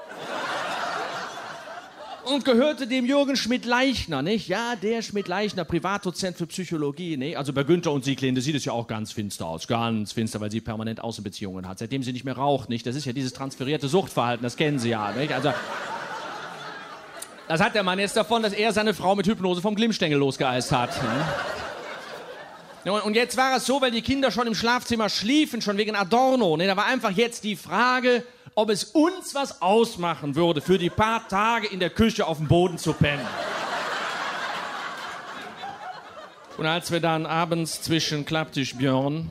Und gehörte dem Jürgen Schmidt-Leichner, nicht? Ja, der Schmidt-Leichner, Privatdozent für Psychologie, ne? Also bei Günther und Sieglinde sieht es ja auch ganz finster aus. Ganz finster, weil sie permanent Außenbeziehungen hat. Seitdem sie nicht mehr raucht, nicht? Das ist ja dieses transferierte Suchtverhalten, das kennen Sie ja, nicht? Also, das hat der Mann jetzt davon, dass er seine Frau mit Hypnose vom Glimmstängel losgeeist hat. Ne? Und jetzt war es so, weil die Kinder schon im Schlafzimmer schliefen, schon wegen Adorno. Ne? Da war einfach jetzt die Frage, ob es uns was ausmachen würde, für die paar Tage in der Küche auf dem Boden zu pennen. Und als wir dann abends zwischen Klapptisch Björn,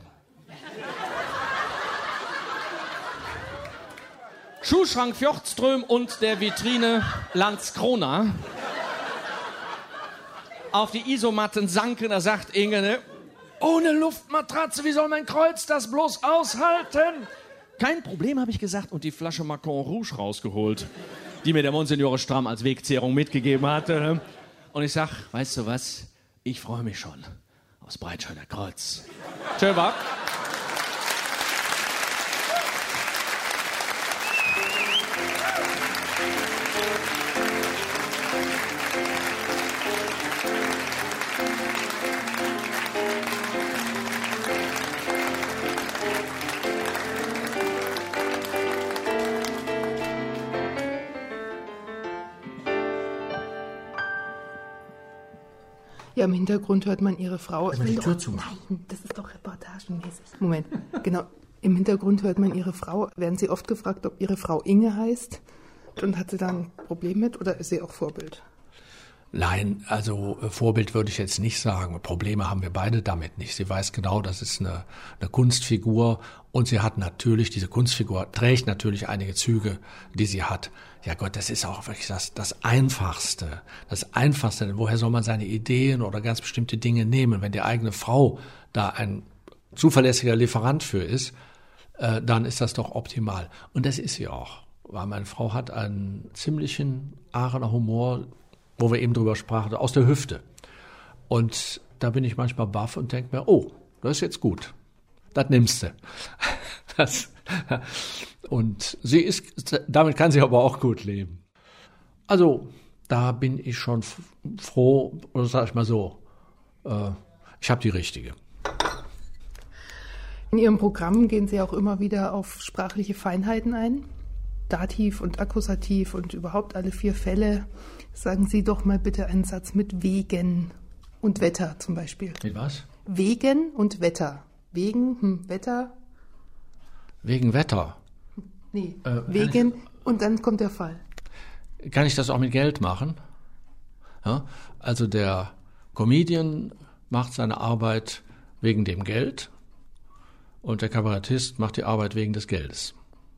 Schuhschrank Fjordström und der Vitrine Landskrona auf die Isomatten sanken, da sagt Inge, ne, ohne Luftmatratze, wie soll mein Kreuz das bloß aushalten? Kein Problem, habe ich gesagt, und die Flasche Macon Rouge rausgeholt, die mir der Monsignore Stramm als Wegzehrung mitgegeben hatte. Und ich sag, weißt du was, ich freue mich schon aufs Breitscheider Kreuz. Schön war. Ja, im Hintergrund hört man ihre Frau. Kann man die Tür zumachen? Nein, das ist doch reportagenmäßig. Moment, genau. Im Hintergrund hört man ihre Frau. Werden Sie oft gefragt, ob Ihre Frau Inge heißt? Und hat sie da ein Problem mit oder ist sie auch Vorbild? Nein, also äh, Vorbild würde ich jetzt nicht sagen. Probleme haben wir beide damit nicht. Sie weiß genau, das ist eine, eine Kunstfigur und sie hat natürlich, diese Kunstfigur trägt natürlich einige Züge, die sie hat. Ja Gott, das ist auch wirklich das, das Einfachste. Das Einfachste, denn woher soll man seine Ideen oder ganz bestimmte Dinge nehmen? Wenn die eigene Frau da ein zuverlässiger Lieferant für ist, äh, dann ist das doch optimal. Und das ist sie auch, weil meine Frau hat einen ziemlichen Aachener Humor, wo wir eben drüber sprachen, aus der Hüfte. Und da bin ich manchmal baff und denke mir, oh, das ist jetzt gut. Das nimmst du. Das, und sie ist, damit kann sie aber auch gut leben. Also, da bin ich schon f- froh, oder sag ich mal so, äh, ich habe die richtige. In Ihrem Programm gehen Sie auch immer wieder auf sprachliche Feinheiten ein. Dativ und Akkusativ und überhaupt alle vier Fälle. Sagen Sie doch mal bitte einen Satz mit wegen und Wetter zum Beispiel. Mit was? Wegen und Wetter. Wegen, hm, Wetter. Wegen Wetter. Nee, Äh, wegen und dann kommt der Fall. Kann ich das auch mit Geld machen? Ja? Also der Comedian macht seine Arbeit wegen dem Geld und der Kabarettist macht die Arbeit wegen des Geldes.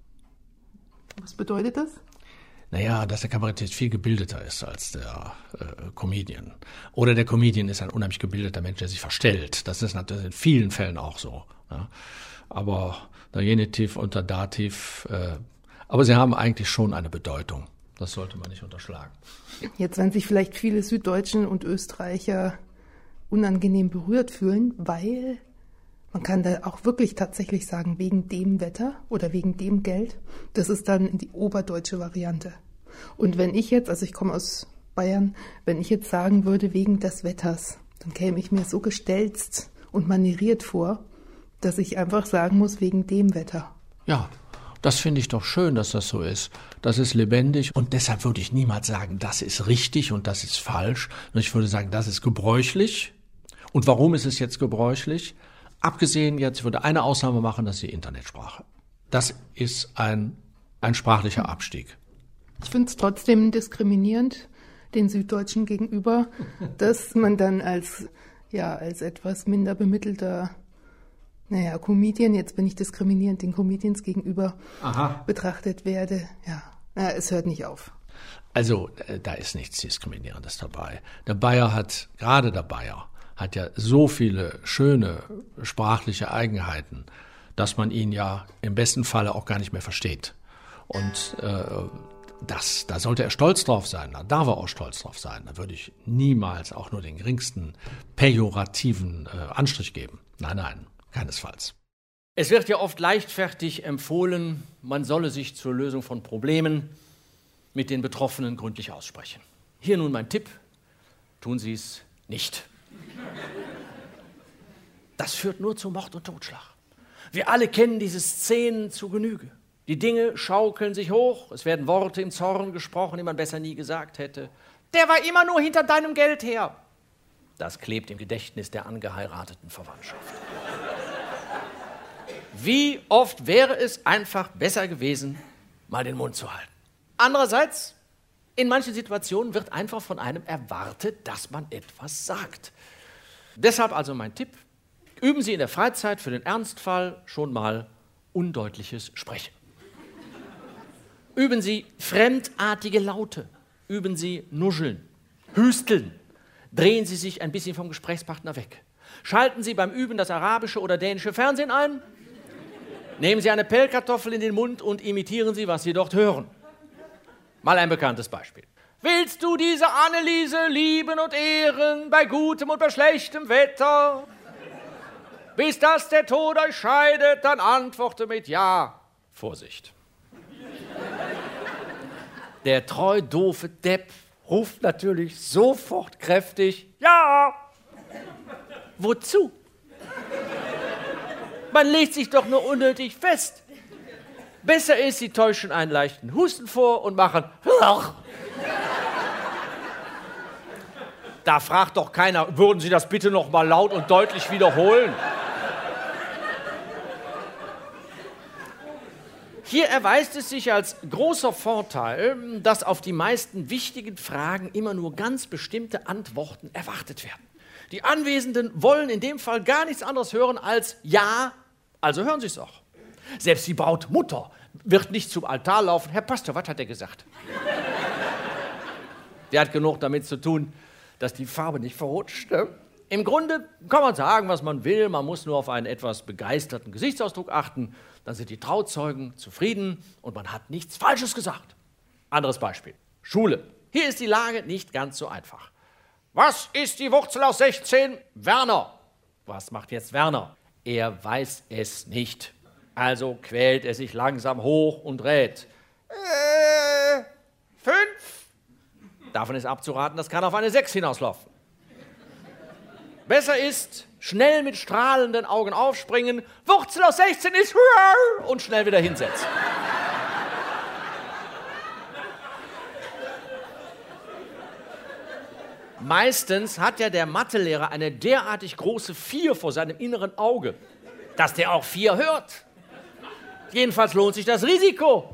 Was bedeutet das? Naja, dass der Kabarettist viel gebildeter ist als der äh, Comedian. Oder der Comedian ist ein unheimlich gebildeter Mensch, der sich verstellt. Das ist natürlich in vielen Fällen auch so. Ja. Aber der Genitiv und der Dativ, äh, aber sie haben eigentlich schon eine Bedeutung. Das sollte man nicht unterschlagen. Jetzt werden sich vielleicht viele Süddeutschen und Österreicher unangenehm berührt fühlen, weil man kann da auch wirklich tatsächlich sagen, wegen dem Wetter oder wegen dem Geld. Das ist dann die oberdeutsche Variante. Und wenn ich jetzt, also ich komme aus Bayern, wenn ich jetzt sagen würde, wegen des Wetters, dann käme ich mir so gestelzt und manieriert vor, dass ich einfach sagen muss, wegen dem Wetter. Ja, das finde ich doch schön, dass das so ist. Das ist lebendig und deshalb würde ich niemals sagen, das ist richtig und das ist falsch. Ich würde sagen, das ist gebräuchlich. Und warum ist es jetzt gebräuchlich? Abgesehen jetzt, ich würde eine Ausnahme machen, das ist die Internetsprache. Das ist ein, ein sprachlicher Abstieg. Ich finde es trotzdem diskriminierend den Süddeutschen gegenüber, dass man dann als, ja, als etwas minder bemittelter, naja, Comedian, jetzt bin ich diskriminierend den Comedians gegenüber Aha. betrachtet werde. Ja, ja, es hört nicht auf. Also, äh, da ist nichts Diskriminierendes dabei. Der Bayer hat, gerade der Bayer, hat ja so viele schöne sprachliche Eigenheiten, dass man ihn ja im besten Falle auch gar nicht mehr versteht. Und äh, das, da sollte er stolz drauf sein, da darf er auch stolz drauf sein. Da würde ich niemals auch nur den geringsten pejorativen äh, Anstrich geben. Nein, nein, keinesfalls. Es wird ja oft leichtfertig empfohlen, man solle sich zur Lösung von Problemen mit den Betroffenen gründlich aussprechen. Hier nun mein Tipp, tun Sie es nicht. Das führt nur zu Mord und Totschlag. Wir alle kennen diese Szenen zu Genüge. Die Dinge schaukeln sich hoch, es werden Worte im Zorn gesprochen, die man besser nie gesagt hätte. Der war immer nur hinter deinem Geld her. Das klebt im Gedächtnis der angeheirateten Verwandtschaft. Wie oft wäre es einfach besser gewesen, mal den Mund zu halten. Andererseits, in manchen Situationen wird einfach von einem erwartet, dass man etwas sagt. Deshalb also mein Tipp, üben Sie in der Freizeit für den Ernstfall schon mal undeutliches Sprechen. Üben Sie fremdartige Laute, üben Sie Nuscheln, Hüsteln, drehen Sie sich ein bisschen vom Gesprächspartner weg. Schalten Sie beim Üben das arabische oder dänische Fernsehen ein Nehmen Sie eine Pellkartoffel in den Mund und imitieren Sie, was Sie dort hören. Mal ein bekanntes Beispiel. Willst du diese Anneliese lieben und ehren, bei gutem und bei schlechtem Wetter? Bis dass der Tod euch scheidet, dann antworte mit Ja. Vorsicht. Der treu doofe Depp ruft natürlich sofort kräftig Ja. Wozu? Man legt sich doch nur unnötig fest. Besser ist, Sie täuschen einen leichten Husten vor und machen Da fragt doch keiner, würden Sie das bitte noch mal laut und deutlich wiederholen? Hier erweist es sich als großer Vorteil, dass auf die meisten wichtigen Fragen immer nur ganz bestimmte Antworten erwartet werden. Die Anwesenden wollen in dem Fall gar nichts anderes hören als Ja, also hören Sie es auch. Selbst die Brautmutter wird nicht zum Altar laufen. Herr Pastor, was hat er gesagt? Der hat genug damit zu tun, dass die Farbe nicht verrutscht. Ne? Im Grunde kann man sagen, was man will. Man muss nur auf einen etwas begeisterten Gesichtsausdruck achten. Dann sind die Trauzeugen zufrieden und man hat nichts Falsches gesagt. Anderes Beispiel. Schule. Hier ist die Lage nicht ganz so einfach. Was ist die Wurzel aus sechzehn? Werner. Was macht jetzt Werner? Er weiß es nicht. Also quält er sich langsam hoch und rät. Äh, fünf? Davon ist abzuraten, das kann auf eine sechs hinauslaufen. Besser ist, schnell mit strahlenden Augen aufspringen, Wurzel aus sechzehn ist und schnell wieder hinsetzen. Meistens hat ja der Mathelehrer eine derartig große vier vor seinem inneren Auge, dass der auch vier hört. Jedenfalls lohnt sich das Risiko.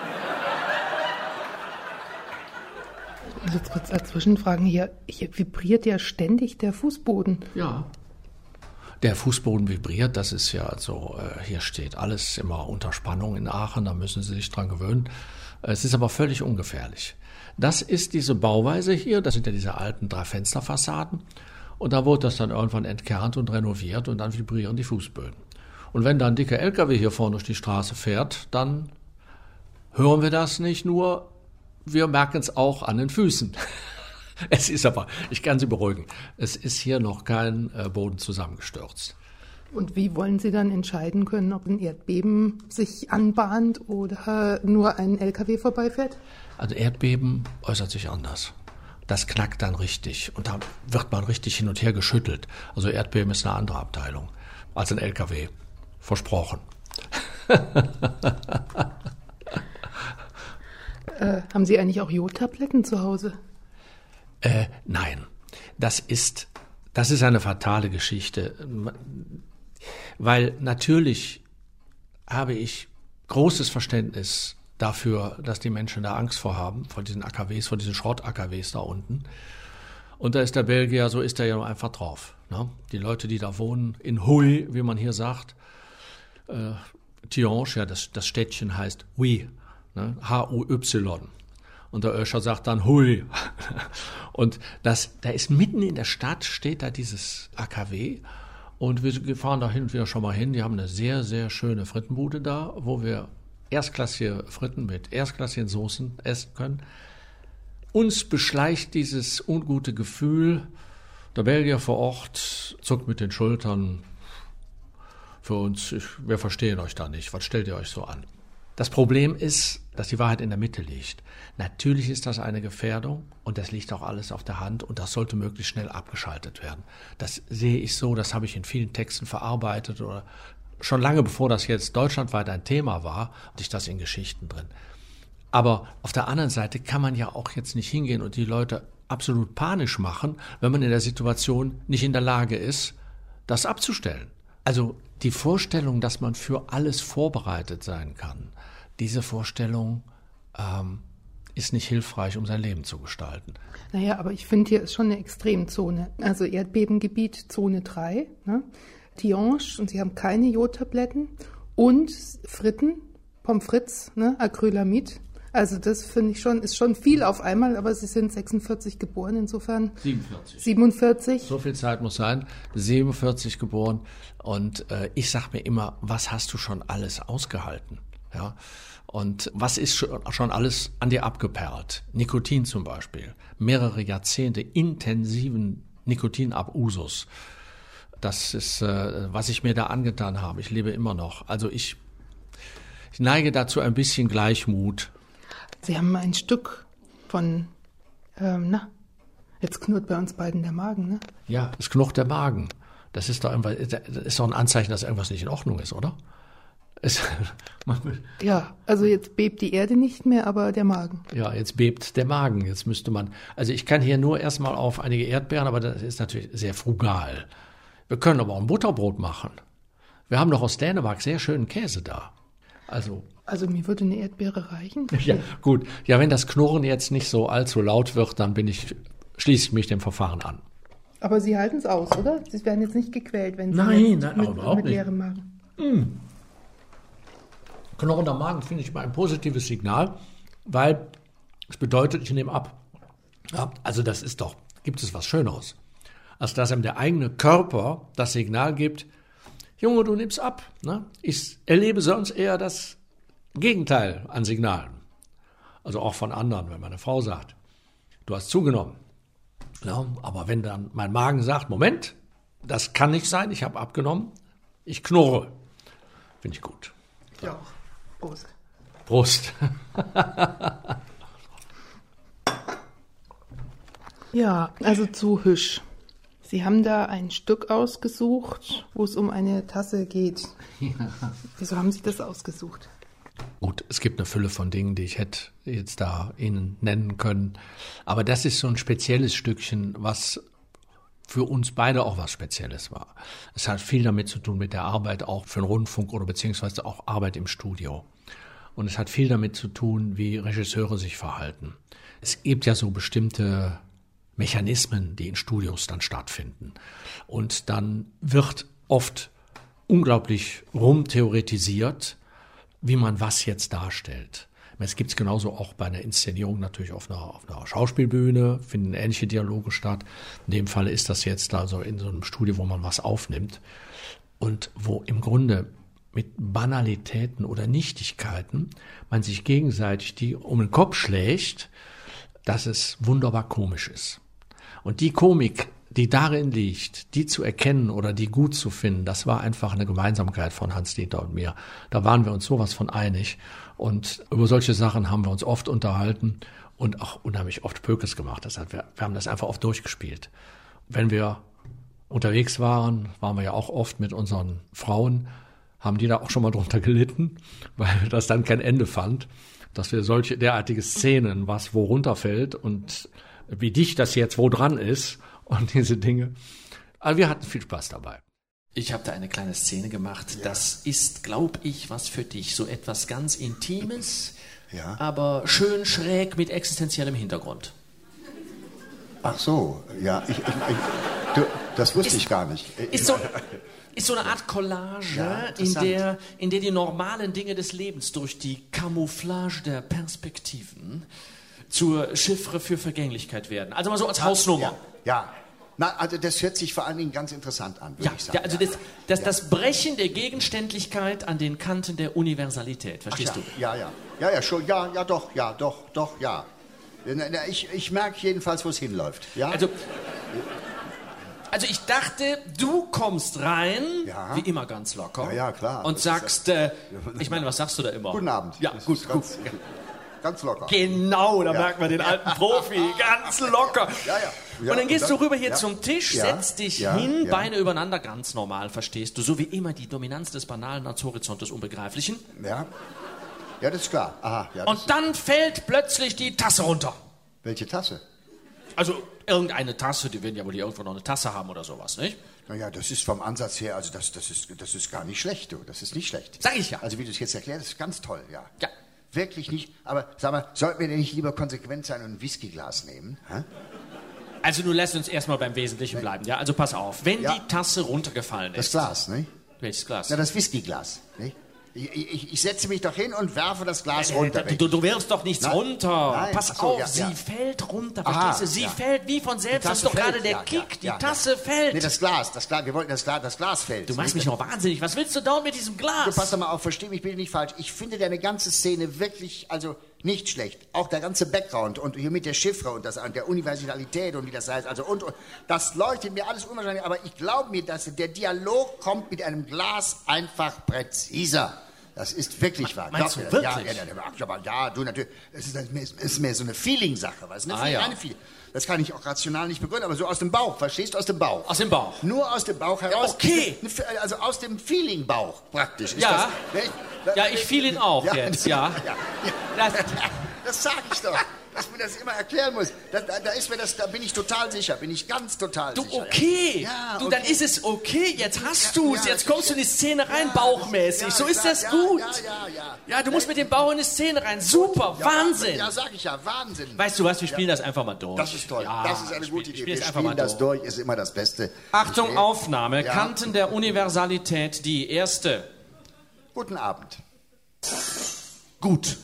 Also kurz als Zwischenfragen hier, hier vibriert ja ständig der Fußboden. Ja. Der Fußboden vibriert, das ist ja also, äh, hier steht alles immer unter Spannung in Aachen, da müssen Sie sich dran gewöhnen. Es ist aber völlig ungefährlich. Das ist diese Bauweise hier, das sind ja diese alten Drei-Fenster-Fassaden und da wurde das dann irgendwann entkernt und renoviert und dann vibrieren die Fußböden. Und wenn da ein dicker L K W hier vorne durch die Straße fährt, dann hören wir das nicht nur, wir merken es auch an den Füßen. Es ist aber, ich kann Sie beruhigen, es ist hier noch kein äh, Boden zusammengestürzt. Und wie wollen Sie dann entscheiden können, ob ein Erdbeben sich anbahnt oder nur ein L K W vorbeifährt? Also Erdbeben äußert sich anders. Das knackt dann richtig und da wird man richtig hin und her geschüttelt. Also Erdbeben ist eine andere Abteilung als ein L K W. Versprochen. äh, haben Sie eigentlich auch Jodtabletten zu Hause? Äh, nein. Das ist, das ist eine fatale Geschichte. Weil natürlich habe ich großes Verständnis dafür, dass die Menschen da Angst vor haben, vor diesen A K Ws, vor diesen Schrott-A K Ws da unten. Und da ist der Belgier, so ist er ja einfach drauf. Ne? Die Leute, die da wohnen, in Huy, wie man hier sagt, äh, Tihange, ja, das, das Städtchen heißt Huy, ne? H U Y. Und der Öscher sagt dann Huy. Und das, da ist mitten in der Stadt, steht da dieses A K W. Und wir fahren da hin und wieder schon mal hin. Die haben eine sehr, sehr schöne Frittenbude da, wo wir erstklassige Fritten mit erstklassigen Soßen essen können. Uns beschleicht dieses ungute Gefühl. Der Belgier vor Ort zuckt mit den Schultern. Für uns, ich, wir verstehen euch da nicht. Was stellt ihr euch so an? Das Problem ist, dass die Wahrheit in der Mitte liegt. Natürlich ist das eine Gefährdung und das liegt auch alles auf der Hand und das sollte möglichst schnell abgeschaltet werden. Das sehe ich so, das habe ich in vielen Texten verarbeitet oder schon lange bevor das jetzt deutschlandweit ein Thema war, hatte ich das in Geschichten drin. Aber auf der anderen Seite kann man ja auch jetzt nicht hingehen und die Leute absolut panisch machen, wenn man in der Situation nicht in der Lage ist, das abzustellen. Also die Vorstellung, dass man für alles vorbereitet sein kann, diese Vorstellung ähm, ist nicht hilfreich, um sein Leben zu gestalten. Naja, aber ich finde, hier ist schon eine Extremzone. Also Erdbebengebiet Zone drei, ne? Tihange, und sie haben keine Jodtabletten und Fritten, Pommes frites, ne? Acrylamid. Also das finde ich schon, ist schon viel auf einmal, aber Sie sind sechsundvierzig geboren, insofern. siebenundvierzig. siebenundvierzig. So viel Zeit muss sein. siebenundvierzig geboren. Und äh, ich sag mir immer, was hast du schon alles ausgehalten? Ja. Und was ist schon, schon alles an dir abgeperlt? Nikotin zum Beispiel. Mehrere Jahrzehnte intensiven Nikotinabusus. Das ist, äh, was ich mir da angetan habe. Ich lebe immer noch. Also ich, ich neige dazu ein bisschen Gleichmut. Sie haben ein Stück von, ähm, na, jetzt knurrt bei uns beiden der Magen, ne? Ja, es knurrt der Magen. Das ist doch, das ist doch ein Anzeichen, dass irgendwas nicht in Ordnung ist, oder? Es, ja, also jetzt bebt die Erde nicht mehr, aber der Magen. Ja, jetzt bebt der Magen. Jetzt müsste man, also ich kann hier nur erstmal auf einige Erdbeeren, aber das ist natürlich sehr frugal. Wir können aber auch ein Butterbrot machen. Wir haben doch aus Dänemark sehr schönen Käse da. Also, also mir würde eine Erdbeere reichen. Ja, gut. Ja, wenn das Knurren jetzt nicht so allzu laut wird, dann bin ich, schließe ich mich dem Verfahren an. Aber Sie halten es aus, oder? Sie werden jetzt nicht gequält, wenn Sie nein, mit, nein, mit, überhaupt mit nicht. leerem Magen. Mm. Knurrender Magen finde ich immer ein positives Signal, weil es bedeutet, ich nehme ab. Ja, also das ist doch, gibt es was Schöneres, als dass einem der eigene Körper das Signal gibt, Junge, du nimmst ab. Ne? Ich erlebe sonst eher das Gegenteil an Signalen. Also auch von anderen, wenn meine Frau sagt, du hast zugenommen. Ja, aber wenn dann mein Magen sagt, Moment, das kann nicht sein, ich habe abgenommen, ich knurre. Finde ich gut. Ja, Prost. Prost. Ja, also zu Hüsch. Sie haben da ein Stück ausgesucht, wo es um eine Tasse geht. Ja. Wieso haben Sie das ausgesucht? Gut, es gibt eine Fülle von Dingen, die ich hätte jetzt da Ihnen nennen können. Aber das ist so ein spezielles Stückchen, was für uns beide auch was Spezielles war. Es hat viel damit zu tun mit der Arbeit auch für den Rundfunk oder beziehungsweise auch Arbeit im Studio. Und es hat viel damit zu tun, wie Regisseure sich verhalten. Es gibt ja so bestimmte Mechanismen, die in Studios dann stattfinden. Und dann wird oft unglaublich rumtheoretisiert, wie man was jetzt darstellt. Es gibt es genauso auch bei einer Inszenierung natürlich auf einer, auf einer Schauspielbühne, finden ähnliche Dialoge statt. In dem Fall ist das jetzt also in so einem Studio, wo man was aufnimmt und wo im Grunde mit Banalitäten oder Nichtigkeiten man sich gegenseitig die um den Kopf schlägt, dass es wunderbar komisch ist. Und die Komik, die darin liegt, die zu erkennen oder die gut zu finden, das war einfach eine Gemeinsamkeit von Hans-Dieter und mir. Da waren wir uns sowas von einig. Und über solche Sachen haben wir uns oft unterhalten und auch unheimlich oft Pökes gemacht. Das heißt, wir, wir haben das einfach oft durchgespielt. Wenn wir unterwegs waren, waren wir ja auch oft mit unseren Frauen, haben die da auch schon mal drunter gelitten, weil das dann kein Ende fand, dass wir solche derartige Szenen, was wo runterfällt und wie dicht das jetzt wo dran ist und diese Dinge. Also wir hatten viel Spaß dabei. Ich habe da eine kleine Szene gemacht. Ja. Das ist, glaube ich, was für dich. So etwas ganz Intimes, ja, aber schön schräg mit existenziellem Hintergrund. Ach so, ja, ich, ich, ich, du, das wusste ist, ich gar nicht. Ist so, ist so eine Art Collage, ja, in, der, in der die normalen Dinge des Lebens durch die Camouflage der Perspektiven zur Chiffre für Vergänglichkeit werden. Also mal so als Hausnummer. Ja, ja. Na, also das hört sich vor allen Dingen ganz interessant an, würde ja, ich sagen. Ja, also das, das, ja. das Brechen der Gegenständlichkeit an den Kanten der Universalität, verstehst Ach ja, du? Ja, ja, ja, ja, schon, ja, ja, doch, ja, doch, doch, ja. Ich, ich merke jedenfalls, wo es hinläuft. Ja? Also, also ich dachte, du kommst rein, ja, wie immer ganz locker, ja, ja, klar. und sagst, äh, ich meine, was sagst du da immer? Guten Abend. Ja, das gut, ganz, gut. Ganz locker. Genau, da ja. merkt man den alten Profi, ganz locker. Ja, ja. Ja, und dann gehst und dann, du rüber hier ja, zum Tisch, ja, setzt dich ja, hin, ja. Beine übereinander, ganz normal, verstehst du, so wie immer die Dominanz des Banalen als Horizont des Unbegreiflichen. Ja, ja, das ist klar. Aha, ja, und dann fällt plötzlich die Tasse runter. Welche Tasse? Also irgendeine Tasse, die werden ja wohl hier irgendwo noch eine Tasse haben oder sowas, nicht? Naja, das ist vom Ansatz her, also das, das, ist, das ist gar nicht schlecht, du, das ist nicht schlecht. Sag ich ja. Also wie du es jetzt erklärst, das ist ganz toll, ja. Ja. Wirklich nicht, aber sag mal, sollten wir denn nicht lieber konsequent sein und ein Whiskyglas nehmen? Hä? Also du lässt uns erstmal beim Wesentlichen bleiben, ja? Also pass auf, wenn ja. die Tasse runtergefallen ist... Das Glas, ne? Welches Glas? Na, das Whiskyglas, ne? Ich, ich, ich setze mich doch hin und werfe das Glas runter. Äh, du, du wirfst doch nichts Nein. runter. Nein. Pass Ach so, auf, ja, sie ja. fällt runter, Aha, verstehst du? Sie ja. fällt wie von selbst. Das ist doch fällt. gerade der Ja, Kick. ja, Die ja, Tasse ja. fällt. Nee, das Glas, das Glas, wir wollten das Glas, das Glas fällt. Du machst mich noch wahnsinnig. Was willst du dauernd mit diesem Glas? Du pass doch mal auf, versteh mich bitte nicht falsch. Ich finde deine ganze Szene wirklich, also nicht schlecht. Auch der ganze Background und hier mit der Chiffre und das an der Universalität und wie das heißt, also und, und das leuchtet mir alles unwahrscheinlich, aber ich glaube mir, dass der Dialog kommt mit einem Glas einfach präziser. Das ist wirklich wahr. Meinst Glaub du mir das. wirklich? Ja, ja, ja, aber ja, du natürlich. Es ist, es ist mehr so eine Feeling-Sache, weißt du? Eine Ah, ja. Feeling, das kann ich auch rational nicht begründen, aber so aus dem Bauch, verstehst du? Aus dem Bauch. Aus dem Bauch. Nur aus dem Bauch heraus. okay. Also aus dem Feeling-Bauch praktisch. Ist Ja. Das, das, Ja, ich fiel ihn auch ja, jetzt, ja. ja. Das, Das sag ich doch, dass mir das immer erklären muss. Da, da, da ist mir das, da bin ich total sicher, bin ich ganz total du, sicher. okay. Ja, Du, okay. dann ist es okay. Jetzt hast Ja, du's. ja, Jetzt kommst du in die Szene rein, Ja, bauchmäßig. ja, So ist klar, das ja, gut. Ja, ja, ja. Ja, du musst mit dem Bauch in die Szene rein. Super, Ja, Wahnsinn. Ja, sag ich ja, Wahnsinn. Weißt du was, wir spielen das einfach mal durch. Das ist toll, Ja, das ist eine ich gute spiel- ich Idee. spiel's Wir einfach mal spielen das durch. durch, ist immer das Beste. Achtung, Verstehe? Aufnahme. Ja. Kanten der Universalität, die erste. Guten Abend. Gut.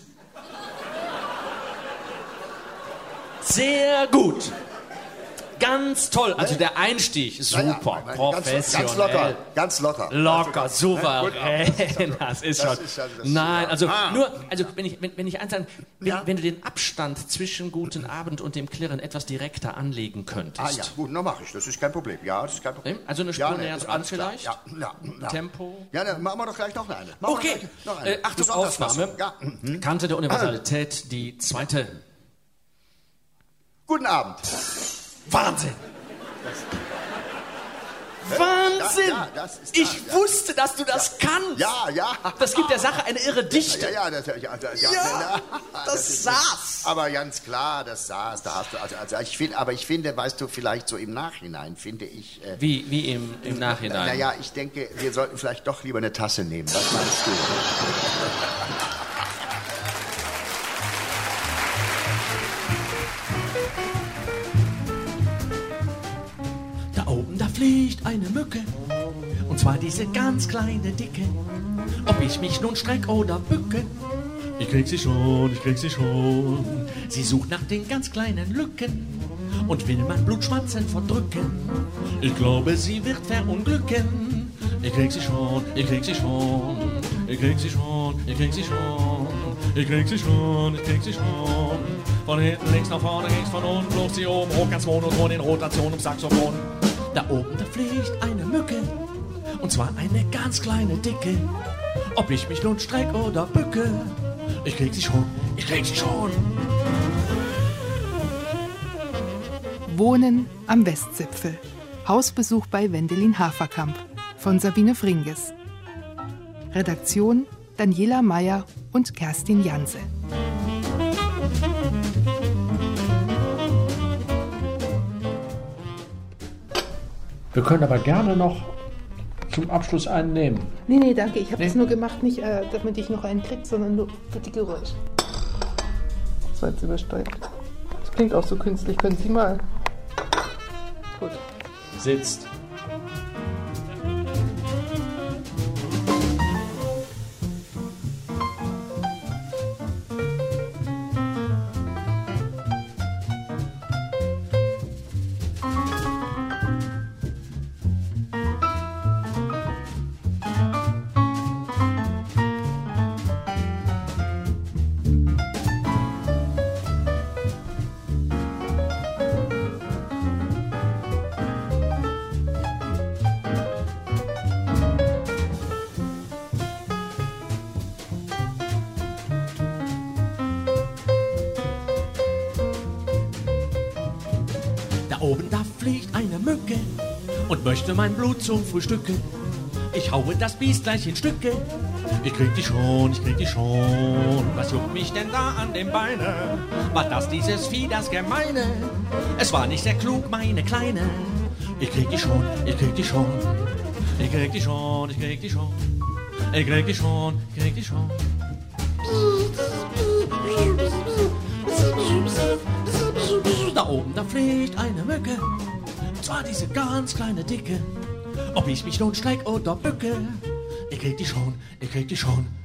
Sehr gut. Ganz toll. Also der Einstieg, super, Ja, ja, professionell. Ganz, ganz locker, ganz locker. Locker, Ganz souverän. Das ist schon. Das ist ja das- Nein, also Ah. nur, also wenn ich, wenn, wenn ich eins sagen, wenn, Ja. wenn du den Abstand zwischen Guten Abend und dem Klirren etwas direkter anlegen könntest. Ah ja, gut, dann mache ich. Das ist kein Problem. Ja, das ist kein Problem. Also eine Spur ja, näher ist dran alles klar. vielleicht? Ja, ja, ja. Tempo? Ja, dann machen wir doch gleich noch eine. Machen wir Okay, doch gleich noch eine. äh, Achtung, Besonders Aufnahme. was. Ja. mhm. Kante der Universalität, die zweite. Guten Abend. Wahnsinn! Wahnsinn! Ja, ja, das ist ich das, ja. wusste, dass du das kannst! Ja, ja. Das gibt der Sache eine irre Dichte. Ja, ja, das, ja, ja, das, ja, Ja, das ist- saß. Aber ganz klar, das saß. Da hast du, also, also ich finde, aber ich finde, weißt du, vielleicht so im Nachhinein finde ich. Äh, Wie, wie im, im Nachhinein? Naja, ich denke, wir sollten vielleicht doch lieber eine Tasse nehmen. Was meinst du? Da oben, da fliegt eine Mücke. Und zwar diese ganz kleine Dicke. Ob ich mich nun streck oder bücke. Ich krieg sie schon, ich krieg sie schon. Sie sucht nach den ganz kleinen Lücken und will mein Blutschmatzen verdrücken. Ich glaube, sie wird verunglücken. Ich krieg sie schon, ich krieg sie schon. Ich krieg sie schon, ich krieg sie schon. Ich krieg sie schon, ich krieg sie schon. Von hinten links nach vorne, links von unten, bloß sie oben hoch, ganz monoton in Rotation im Saxophon. Da oben, da fliegt eine Mücke. Und zwar eine ganz kleine Dicke. Ob ich mich nun streck oder bücke. Ich krieg sie schon, ich krieg sie schon. Wohnen am Westzipfel. Hausbesuch bei Wendelin Haferkamp von Sabine Fringes. Redaktion Daniela Meyer und Kerstin Janse. Wir können aber gerne noch zum Abschluss einen nehmen. Nee, nee, danke. Ich habe es nur gemacht, nicht äh, damit ich noch einen kriege, sondern nur für die Geräusche. Das war jetzt übersteuert. Das klingt auch so künstlich. Können Sie mal. Gut. Sitzt. Da oben, da fliegt eine Mücke und möchte mein Blut zum Frühstücken. Ich haue das Biest gleich in Stücke. Ich krieg die schon, ich krieg die schon. Was juckt mich denn da an den Beinen? War das dieses Vieh, das Gemeine? Es war nicht sehr klug, meine Kleine. Ich krieg die schon, ich krieg die schon. Ich krieg die schon, ich krieg die schon. Ich krieg die schon, ich krieg die schon. Da oben, da fliegt eine Mücke. Und zwar diese ganz kleine Dicke. Ob ich mich nun streck oder bücke. Ich krieg die schon, ich krieg die schon.